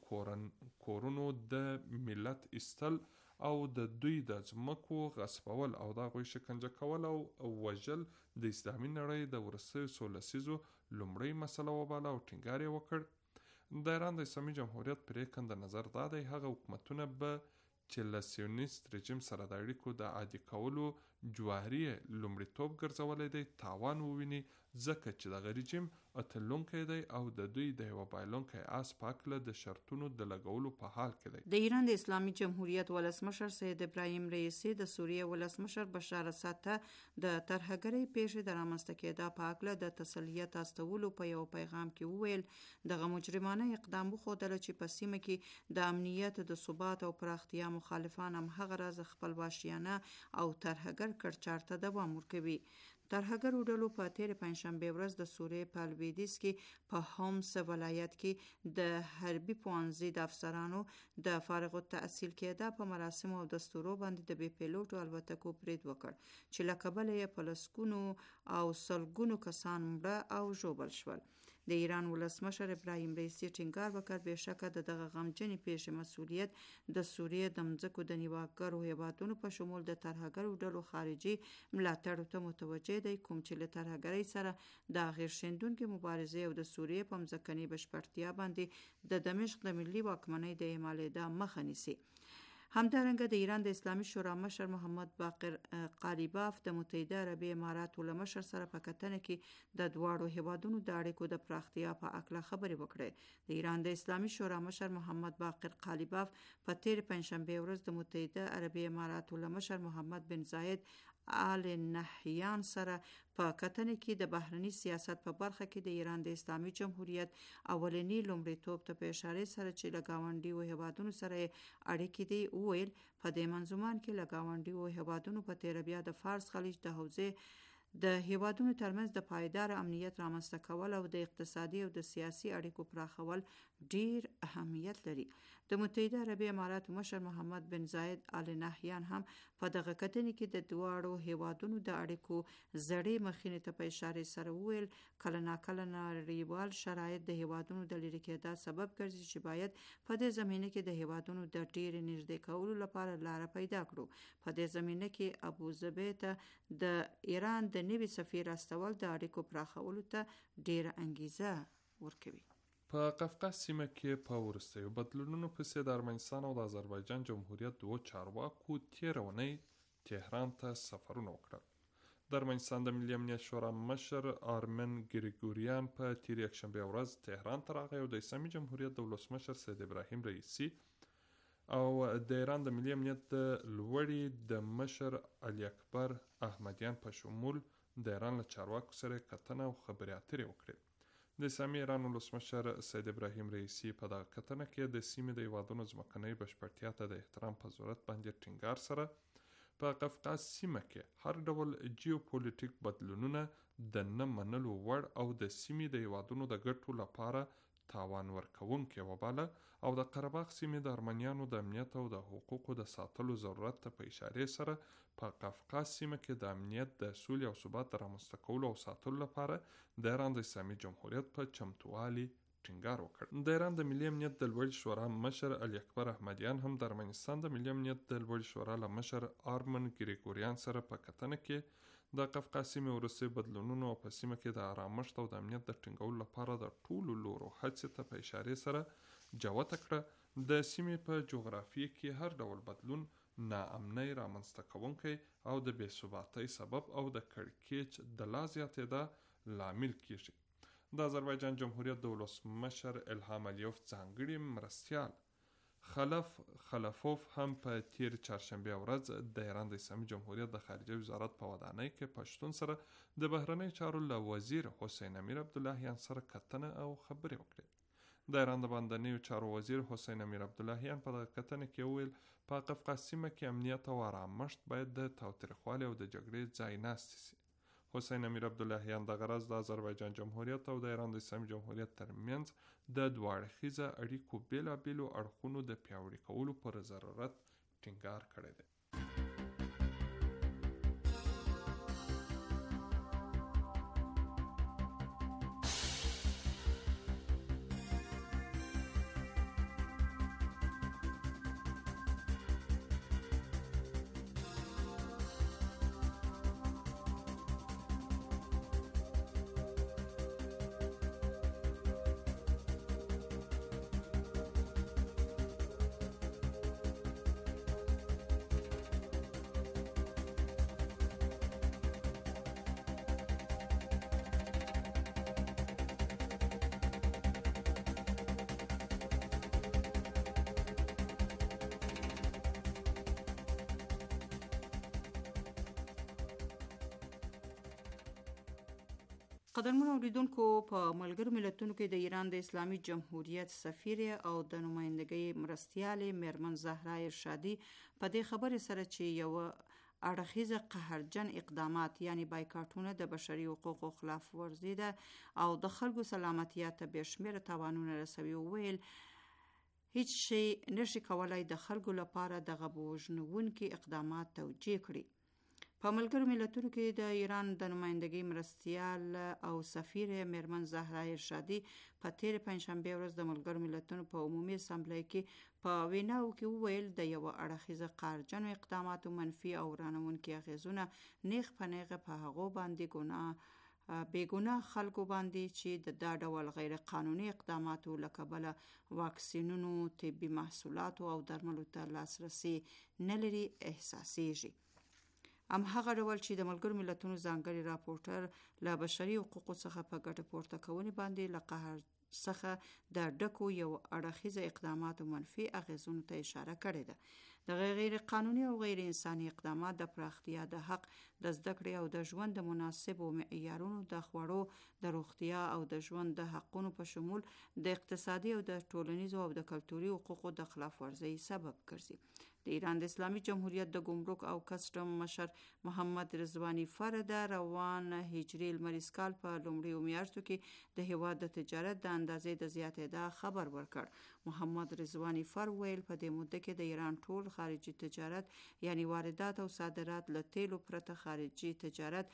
کورونو د ملت ایستل او د دوی د ځمکو غصبول او د هغوی شکنجه کول او وژل د اسلامي نړۍ د وروستیو څو لسیزو لومړۍ مسله وباله او ټینګار یې وکړ. د ایران د اسلامي جمهوریت پرېکنده نظر دا دی هغه حکومتونه به چې له سیونیست رژیم سره د اړیکو د عادي کولو جوهري لومړیتوب ګرځولی دی تاوان وویني، ځکه چې دغه رژیم اتلونکی دی او د دوی د یوه بایلونکی آس په هکله د شرطونو د لګولو په حال کې دی.
د ایران د اسلامي جمهوریت ولسمشر سید ابراهیم رئیسی د سوریې ولسمشر بشار اسد ته د ترهګرۍ پیښې د رامنځته کېدا په هکله د تسلیت استولو په یو پیغام کې وویل دغه مجرمانه اقدام وښودله چې په سیمه کې د امنیت د ثبات او پراختیا مخالفان هم هغه راز خپل وحشیانه او ترهګر کړچار ته دوام ورکوي. ترهګرو ډلو په تیر پنځشنبه ورځ د سوریې په لویدیځ کې په هومس ولایت کې د حربي پوهنځي د افسرانو د فارغ التحصیل کېدا په مراسمو او دستورو باندې د بې پیلوټو الوتکو برید وکړ چې له کبله یې په لسګونو او سلګونو کسان مړه او ژوبل شول. د ایران ولسمشر ابراهیم رئیسی ټینګار وکړ بېشکه دغه غمجنې پیښې مسؤلیت د سوریې د مځکو د نیواکګرو هیوادونو په شمول د ترهګرو ډلو خارجي ملاتړو ته متوجه دی، کوم چې له ترهګرۍ سره د غیر شندونکې مبارزې او د سوریې په مځکنۍ بشپړتیا باندې د دمشق د ملي واکمنۍ د اعمالېدا مخه نیسي. همدارنګه د ایران د اسلامي شورا مشر محمد باقر قالیباف د متحده عربي اماراتو له مشر سره په کتنه کې د دواړو هیوادونو د اړیکو د پراختیا په اړه خبرې وکړې. د ایران د اسلامي شورا مشر محمد باقر قالیباف په تیر پنځشنبه ورځ د متحده عربي اماراتو له مشر محمد بن زاید آل نهیان سره په کتنه کې د بهرني سیاست په برخه کې د ایران د اسلامي جمهوریت اولنی لومړیتوب ته په اشاره سره چې له ګاونډیو هیوادونو سره اړیکې دي وویل په دې منظومان کې له ګاونډیو هیوادونو په تیر بیا د فارس خلیج د حوزې د هیوادونو ترمنځ د پایدار امنیت رامنځته کول او د اقتصادي او د سیاسي اړیکو پراخول ډیر اهمیت لري. د متحده عربي اماراتو مشر محمد بن زاید آل نهیان هم په دغه کتنې کې د دواړو هیوادونو د اړیکو زړې مخینې ته په اشاره سره وویل کله ناکله نړیوال شرایط د هیوادونو د لرې کېدا سبب ګرځي چې باید په دې زمینه کې د هیوادونو د ډیر نږدې کولو لپاره لار پیدا کړو. په دې زمینه کې ابوظبي ته د ایران د نوي سفیر استول د اړیکو پراخولو ته ډیر انګیزه ورکوي.
په قفقاز سیمه کې په وروستیو بدلونونو پسې د ارمنستان او د آذربایجان جمهوریت دوه چارواکو تېره اونۍ تهران ته سفرونه وکړل. د ارمنستان د ملي امنیت شورا مشر آرمن ګریګوریان په تېره یکشنبې ورځ تهران ته راغی او د اسلامي جمهوریت د ولسمشر سید ابراهیم رئیسي او د ایران د ملي امنیت د لوړې د مشر علي اکبر احمدیان په شمول د ایران له چارواکو سره کتنه او خبرې اترې وکړې. د اسلامي ایران ولسمشر سید ابراهیم رئیسي په دغه کتنه کې د سیمې د هیوادونو ځمکنۍ بشپړتیا ته د احترام په ضرورت باندې ټینګار سره په قفقاز سیمه کې هر ډول جیوپولیټیک بدلونونه د نه منلو وړ او د سیمې د هیوادونو د ګټو لپاره تاوان ورکوونکې وباله او د قره باغ سیمې د ارمنیانو د امنیت او د حقوقو د ساتلو ضرورت ته په اشارې سره په قفقاز سیمه کې د امنیت د سولې او ثبات د رامنځته کولو او ساتلو لپاره د ایران د اسلامي جمهوریت په چمتووالي ټینګار وکړ. د ایران د ملي امنیت د لوړې شورا مشر علي اکبر احمدیان هم د ارمنستان د ملي امنیت د لوړې شورا له مشر آرمن ګریګوریان سره په کتنه کې د قفقاز سیمې وروستي بدلونونو او په سیمه کې د آرامښت او د امنیت د ټینګولو لپاره د ټولو لورو هڅې ته په اشارې سره جوته کړه. د سیمې په جغرافیه کې هر ډول بدلون ناامنۍ رامنځته کوونکی او د بې ثباتۍ سبب او د کړکېچ د لا زیاتېدا لامل کیږي. د آذربایجان جمهوریت د ولسمشر الهام الیوف ځانګړي مرستیال خلفوف هم په تیر چهارشنبه ورځ د ایران د اسلامي جمهوریت د خارجه وزارت په ودانۍ کې په شتون سره د بهرنۍ چارو له وزیر حسین امیر عبداللهیان سره کتنه او خبرې وکړې. د ایران د باندنیو چارو وزیر حسین امیر عبداللهیان په دغه کتنه کې وویل په قفقاز سیمه کې امنیت او آرامښت باید د تاوتریخوالي او د جګړې ځای ناستې سي. حسین امیر عبداللهیان دغه ورځ د آذربایجان جمهوریت او د ایران د اسلامي جمهوریت ترمنځ د دوه اړخیزه اړیکو بېلابېلو اړخونو د پیاوړي کولو پر ضرورت ټینګار کړی دی.
قدرمنو اوریدونکو په ملګرو ملتونو کې د ایران د اسلامي جمهوریت سفیر او د نمائندګۍ مرستیالې میرمن زهرا ارشادي په دې خبرې سره چې یو اړخیزه قهرجن اقدامات یعنی بایکاټونه د بشري حقوقو خلاف ورزي ده او د خلکو سلامتیا ته بشمیر تاوانونه رسوي ویل هیڅ شی نشي کولای د خلکو لپاره د غبوژنونکي اقدامات توجیه کړي. په ملګرو ملتونو کې د ایران د نمائندګۍ مرستیال او سفیر میرمن زهرا ارشادي په تیر پنځشنبه ورځ د ملګرو ملتونو په عمومي اسامبلې کې په ویناو کې وویل د یو اړخیزه قهرجنو اقداماتو منفي او ورانوونکي اغیزونه نیغ په نیغه په هغو باندې بیګناه خلکو باندې چې د دا ډول غیر قانوني اقداماتو له کبله واکسینونو، طبي محصولاتو او درملو ته لاسرسي نه لري احساسېږي. هغه ډول چې د ملګرو ملتونو ځانګړي راپورټر له بشري حقوقو څخه په ګټه پورته کونې باندې له قهر څخه د ډکو یو اړخیزه اقداماتو منفي اغیزونو ته اشاره کړې ده. د غیر قانوني او غیر انساني اقدامات د پراختیا د حق د زده کړې او د ژوند د مناسبو معیارونو د خوړو د روغتیا او د ژوند د حقونو په شمول د اقتصادي او د ټولنیزو او د کلتوري حقوقو د خلاف ورزۍ سبب ګرځي. د ایران د اسلامي جمهوریت د ګمرک او کسټم مشر محمد رضوانی فر د روان هجري لمریز کال په لومړیو میاشتو کې د هیواد د تجارت د اندازې د زیاتېدا خبر ورکړ. محمد رضوانی فر ویل په دې مدته کې د ایران ټول خارجي تجارت یعنی واردات او صادرات له تیلو پرته خارجي تجارت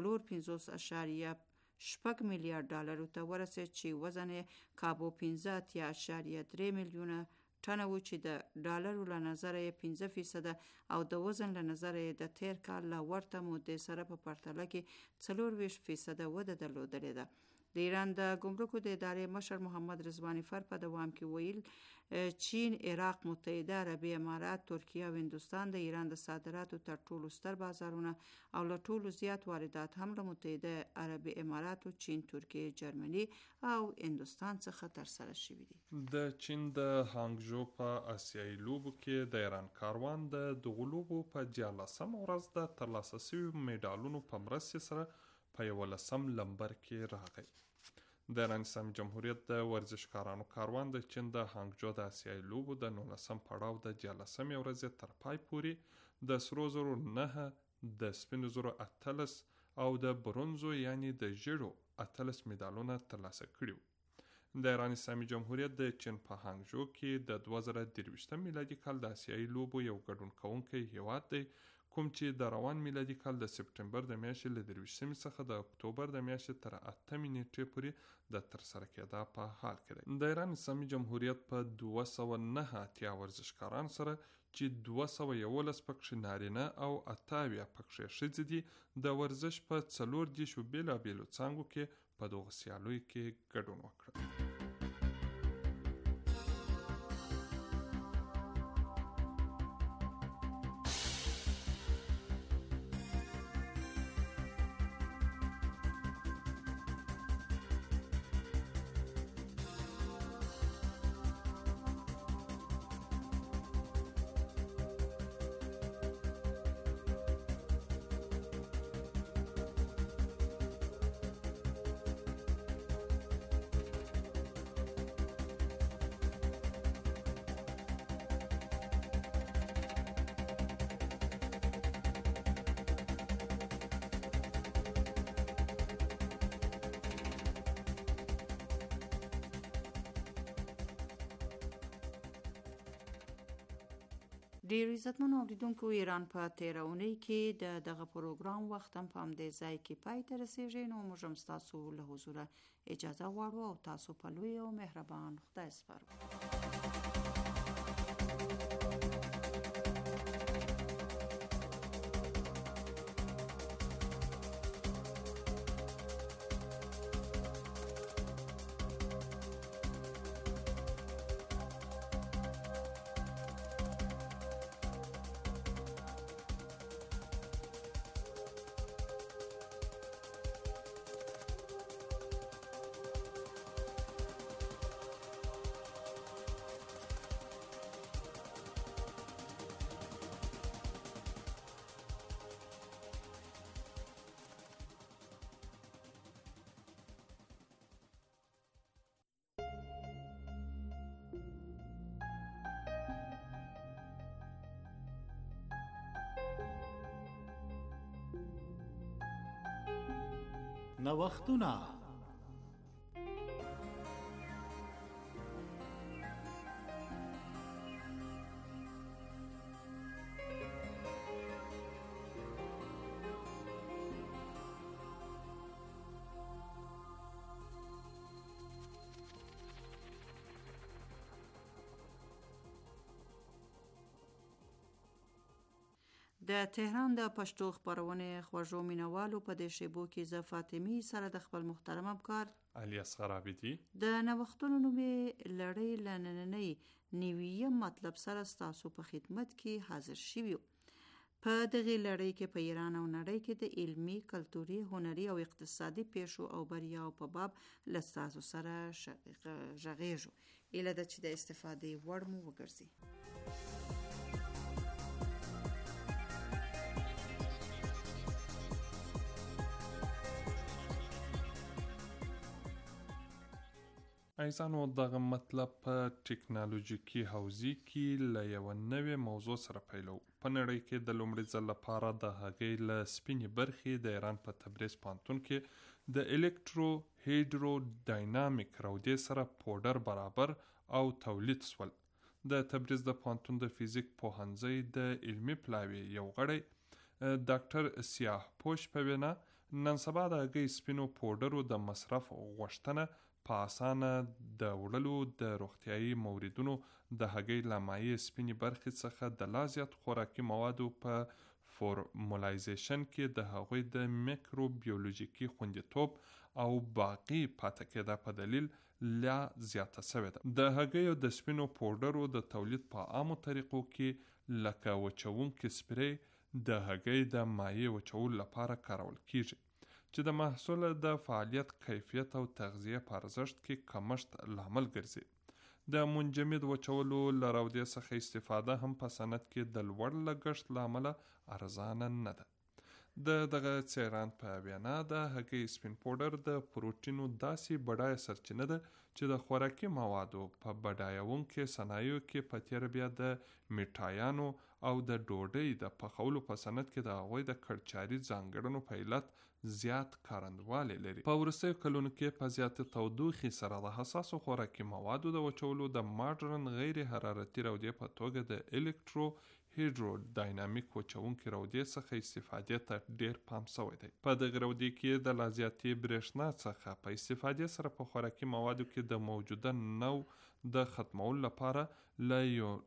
4.5 میلیارډ ډالرو ته ورسېد چې وزن یې کابو 15.3 میلیونه ټنه و چې د ډالرو له نظره 15% او د وزن له نظره د تیر کال له ورته مودې سره په پرتله کې 40% وده درلودلې ده. د ایران د ګمرکو د ادارې مشر محمد رضوانی فر په دوام کې ویل چین، عراق، متحده عربي امارات، ترکیه او هندوستان د ایران د صادراتو تر ټولو ستر بازارونه او له ټولو زیات واردات هم له متحده عربي اماراتو، چین، ترکیه، جرمني او هندوستان څخه ترسره شوي دي.
د چین د هانګژو په آسیایي لوبو کې د ایران کاروان د دغو لوبو په 14 ورځ د ترلاسه شویو میډالونو په مرستې سره په 11 نمبر کې راغی. د ایران اسلامي جمهوریت د ورزشکارانو کاروان د چین د هانګژو د آسیایي لوبو د 19 پړاو د 14 ورځې تر پای پورې د سرو زرو 9، د سپینو زرو 18 او د برونزو یعنی د ژیړو 18 میډالونه ترلاسه کړي. د ایران اسلامي جمهوریت د چین په هانګژو کې د 2023 میلادي کال د آسیایي لوبو یو ګډون کوونکی هیواد دی، کوم چې د روان میلادي کال د سپټمبر د میاشتې له 23 څخه د اکتوبر د میاشتې تر 8 نیټې پورې د ترسره کېدا په حال کې دی. د ایران اسلامي جمهوریت په 209 ورزشکاران سره چې 211 پکښې نارینه او 78 پکښې ښځې دي د ورزش په 14 بېلابېلو څانګو کې په دغو سیالیو کې ګډون وکړ.
ډیر عزتمنو اوریدونکو، ایران په تیره اونۍ کې د دغه پروګرام وخت هم په همدې ځای کې پای ته رسیږي. نو موږ هم ستاسو له حضوره اجازه غواړو او تاسو په لوی او مهربان خدای سپارو.
نوښتونه.
د تهران د پښتو خبرونې خوږو مینوالو په دې شیبو کې ز فاطمی سره د خپل محترم همکار
علي اصغر عابدي
د نوښتونو نومې لړۍ لنننۍ نیویه مطلب سره ستاسو په خدمت کې حاضر شویو. په دغه لړۍ کې په ایران او نړۍ کې د علمی، کلتوري، هنري او اقتصادي پیښو او بریاو په باب لستاسو سره ژغېږو. اله د چې د استفادې وړ مو وګرځي.
ایزانو دغه مطلب په ټکنالوژیکي حوزې کې له یوه نوې موضوع سره پیلو. په نړۍ کې د لومړي ځل لپاره د هغې له سپینې برخې د ایران په تبریز پوهنتون کې د الکترو هیډرو ډاینامیک رودې سره پوډر برابر او تولید سول. د تبریز د پوهنتون د فیزیک پوهنځي د علمي پلاوي یو غړی ډاکټر سیاه پوش په وینا نن سبا د هغې سپینو پوډرو د مصرف غوښتنه په اسانه د وړلو د روغتیايي موردونو د هګۍ له مایع سپینې برخې څخه د لا زیات خوراکي موادو په فورمولایزیشن کې د هغوی د میکروبیولوژیکي خوندیتوب او باقی پاتې کېدا په دلیل لا زیاته شوې ده. د هګیو د سپینو پوډرو د تولید په عامو طریقو کې لکه وچونکي سپری د هګۍ د مایع وچولو لپاره کارول کیږي چې د محصول د فعالیت، کیفیت او تغذیه په ارزښت کې کمښت لامل ګرځي. د منجمد وچولو له رودې څخه استفاده هم په صنعت کې د لوړ لګښت له امله ارزانه نه ده. د دغه څېړند په وینا د هګۍ سپین پوډر د پروټینو داسې بډایه سرچینه ده چې د خوراکي موادو په بډایونکو صنایعو کې په تېره بیا د میټایانو او د ډوډۍ د پخولو په صنعت کې د هغوی د کړچاري ځانګړنو په علت زیات کارندوالی لري. په وروستیو کلونو کې په زیاتې تودوخې سره د حساسو خوراکي موادو د وچولو د ماډرن غیر حرارتي رودې په توګه د الکترو هیډرو ډاینامیک وچونکي رودې څخه استفادې ته ډیر پام شوی دی. په دغه رودې کې د لا زیاتې برېښنا څخه په استفادې سره په خوراکي موادو کې د موجوده نوع د ختمولو لپاره له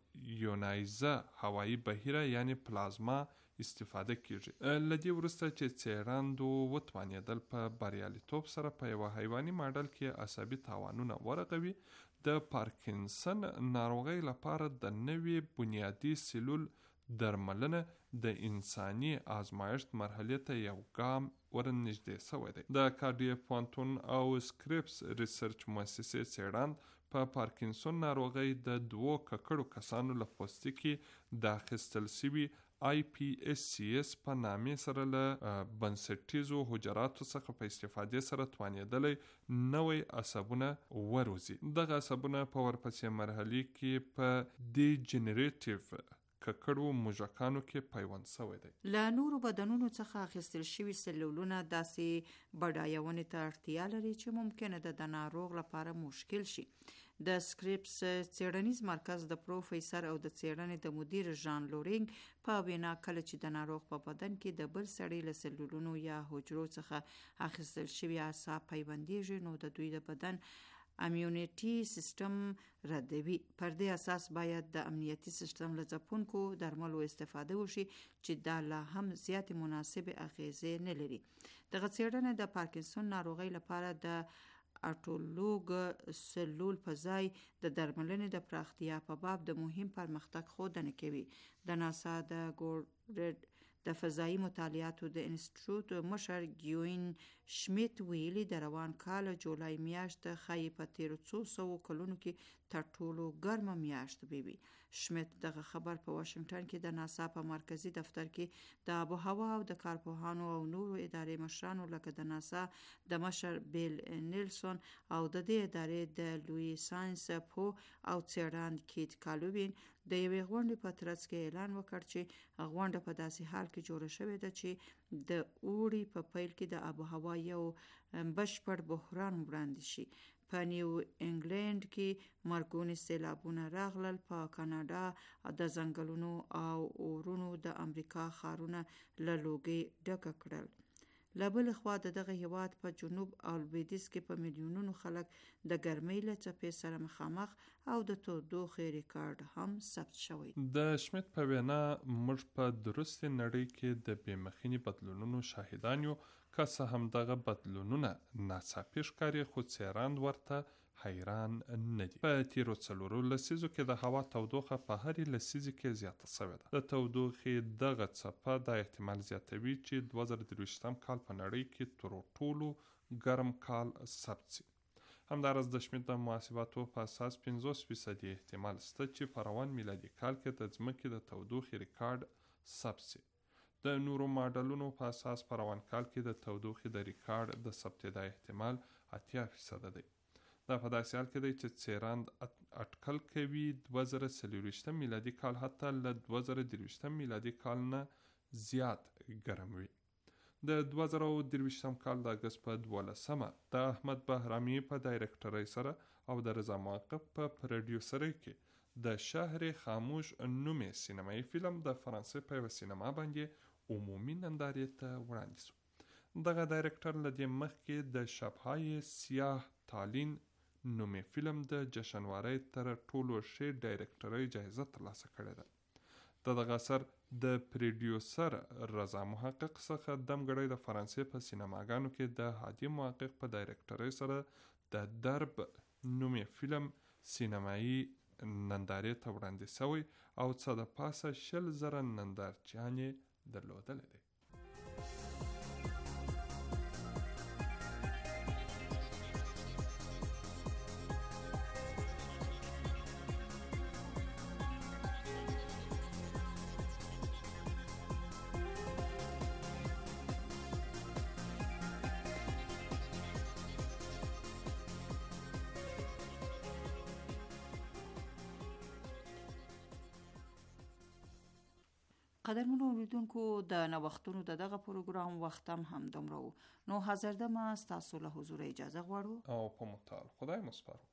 یونایزه هوایي بهیره یعنی پلازما استفاده کیږي. لدې وروسته چې څېړندو وتوانېدل په بریالیتوب سره په یوه حیواني ماډل کې عصبي تاوانونه ورغوي، د پارکینسن ناروغۍ لپاره د نوې بنیادي سیلول درملنه د انساني آزمایښت مرحلې ته یو ګام ورنږدې شوی دی. د کارډیف پوهنتون او سکریپس ریسرچ مؤسسې څېړند په پارکینسون ناروغۍ د 2 ککړو کسانو له پوستکي د اخیستل شوي IPSCS په نامې سره له بنسټیزو حجراتو څخه په استفادې سره توانېدلی نوی عصبونه وروزي. دغه عصبونه په ورپسې مرحلې کې په ډیجنریټیو ککړو موږکانو کې پیوند شوی دی.
له نورو بدنونو څخه اخیستل شوي سلولونه داسې بډایونې ته اړتیا لري چې ممکنه ده د ناروغ لپاره مشکل شي. د سکریپس څېړنیز مرکز د پروفیسر او د څېړنې د مدیر ژان لورینګ په وینا کله چې د ناروغ په بدن کې د بل سړي له سلولونو یا حجرو څخه اخیستل شوي اعصاب پیوندېږي نو د دوی د بدن امیونیټي سیستم ردوي. پر دې اساس باید د امنیتي سیستم له ځپونکو درملو استفاده وشي چې دا لا هم زیات مناسب اغیزې نه لري. دغه څېړنه د پارکینسون ناروغۍ لپاره د اټولوګ سلول په ځای د درملنې د پراختیا په باب د مهم پرمختګ ښودنه کوي. د ناسا د ګورډ د فضایي مطالعاتو د انسټیټیوټ مشر ګیوین شمیت ویلي د روان کال جولای میاشت ښایي په تیرو 200 کلونو کې تر ټولو ګرمه میاشت وي. شمیت دغه خبر په واشنگټن کې د ناسا په مرکزی دفتر کې د آب و هوا او د کارپوهانو او نورو ادارې مشرانو لکه د ناسا د مشر بیل نیلسون او د دې ادارې د لوی ساينس پو او څېړند کیت کالوین د یوې غونډې په ترڅ کې اعلان وکړ چې غونډه په داسې حال کې جوړه شوې ده چې د اوړي په پیل کې د آب و هوا یو بشپړ بحران وړاندې شي. په نیو انګلند کې مرګونی سیلابونه راغلل. په کاناډا د ځنګلونو او اورونو د امریکا ښارونه له لوګي ډکه کړل. له بل خوا دغه هیواد په جنوب او لویدیځ کې په میلیونونو خلک د ګرمۍ له څپې سره مخامخ او د تودوخې ریکارډ هم ثبت شوی.
د شمیت په وینا موږ په درسته نړۍ کې د بېمخینې بدلونونو شاهدان یو، که څه هم دغه بدلونونه ناڅاپي ښکاري خو څېړند ورته حیران نه دي. په تیرو 4 لسیزو کې د هوا تودوخه په هرې لسیزې کې زیاته شوې ده. د تودوخې دغه څپه دا احتمال زیاتوي چې 2023 کال په نړۍ کې تر ټولو ګرم کال ثبت شي. همدارس د شمیت د محاسباتو په اساس 50% احتمال شته چې په روان میلادي کال کې د ځمکې د تودوخې ریکارډ ثبت شي. د نورو ماډلونو په اساس په روان کال کې د تودوخې د ریکارډ د ثبتېدا احتمال 80% دی. دا په داسې حال کې دی چې څیراند اټکل کوي 2024 میلادي کال حتی له 2023 میلادي کال نه زیات ګرم وي. د 2023 کال د اګست په 12 د احمد بهرامي په ډایرکټرۍ سره او د رضا معقب په پروډیوسرۍ کې د شهر خاموش نومې سینمایي فلم د فرانسې په یوه سینما باندې عمومي نندارې ته وړاندې شو. دغه ډایرکټر له دې مخکې د شبهای سیاه تالین نومې فلم د جشنوارۍ تر ټولو ښې ډایرکټرۍ جایزه ترلاسه کړې ده. د دغه اثر د پروډیوسر رضا محقق څخه دمګړی د فرانسې په سینماګانو کې د هادي محقق په ډایرکټرۍ سره د درب نومې فلم سینمایي نندارې ته وړاندې شوی او څه د پاسه 20,000 نندارچیانې درلودلې دي.
قدرمنو اوریدونکو د نوښتونو د دغه پروګرام وخت هم دومره و. نو حاضر دمه ستاسو له حضور اجازه غواړو
او په متعال خدای مو سپارو.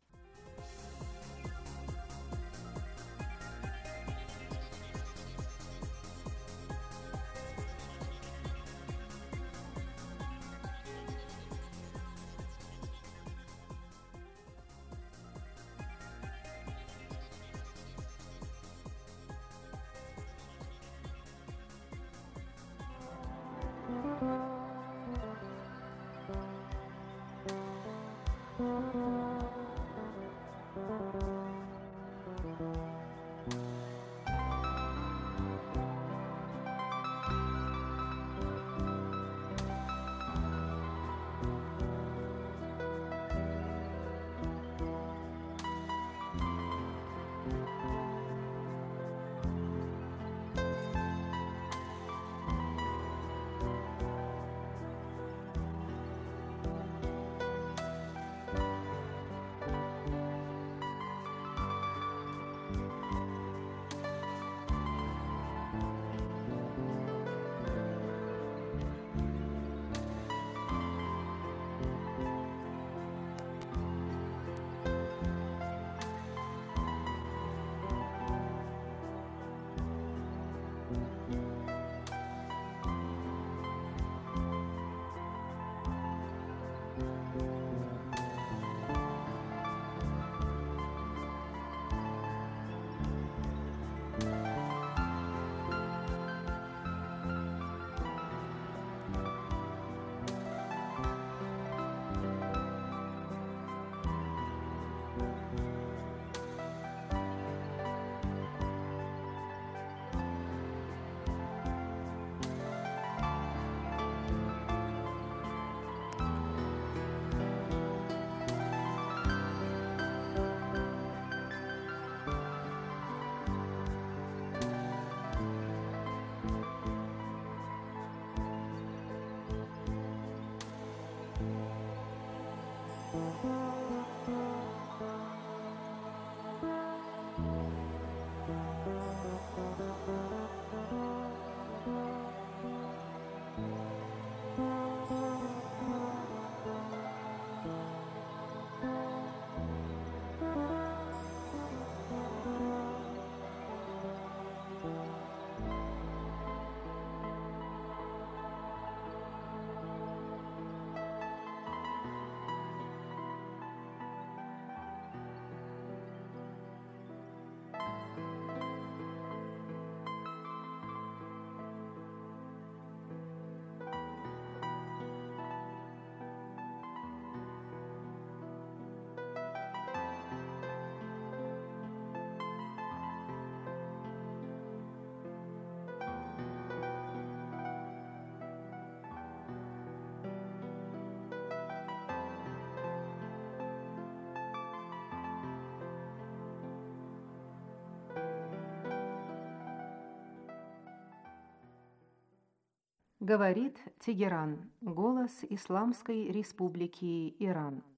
Говорит Тегеран, голос Исламской Республики Иран.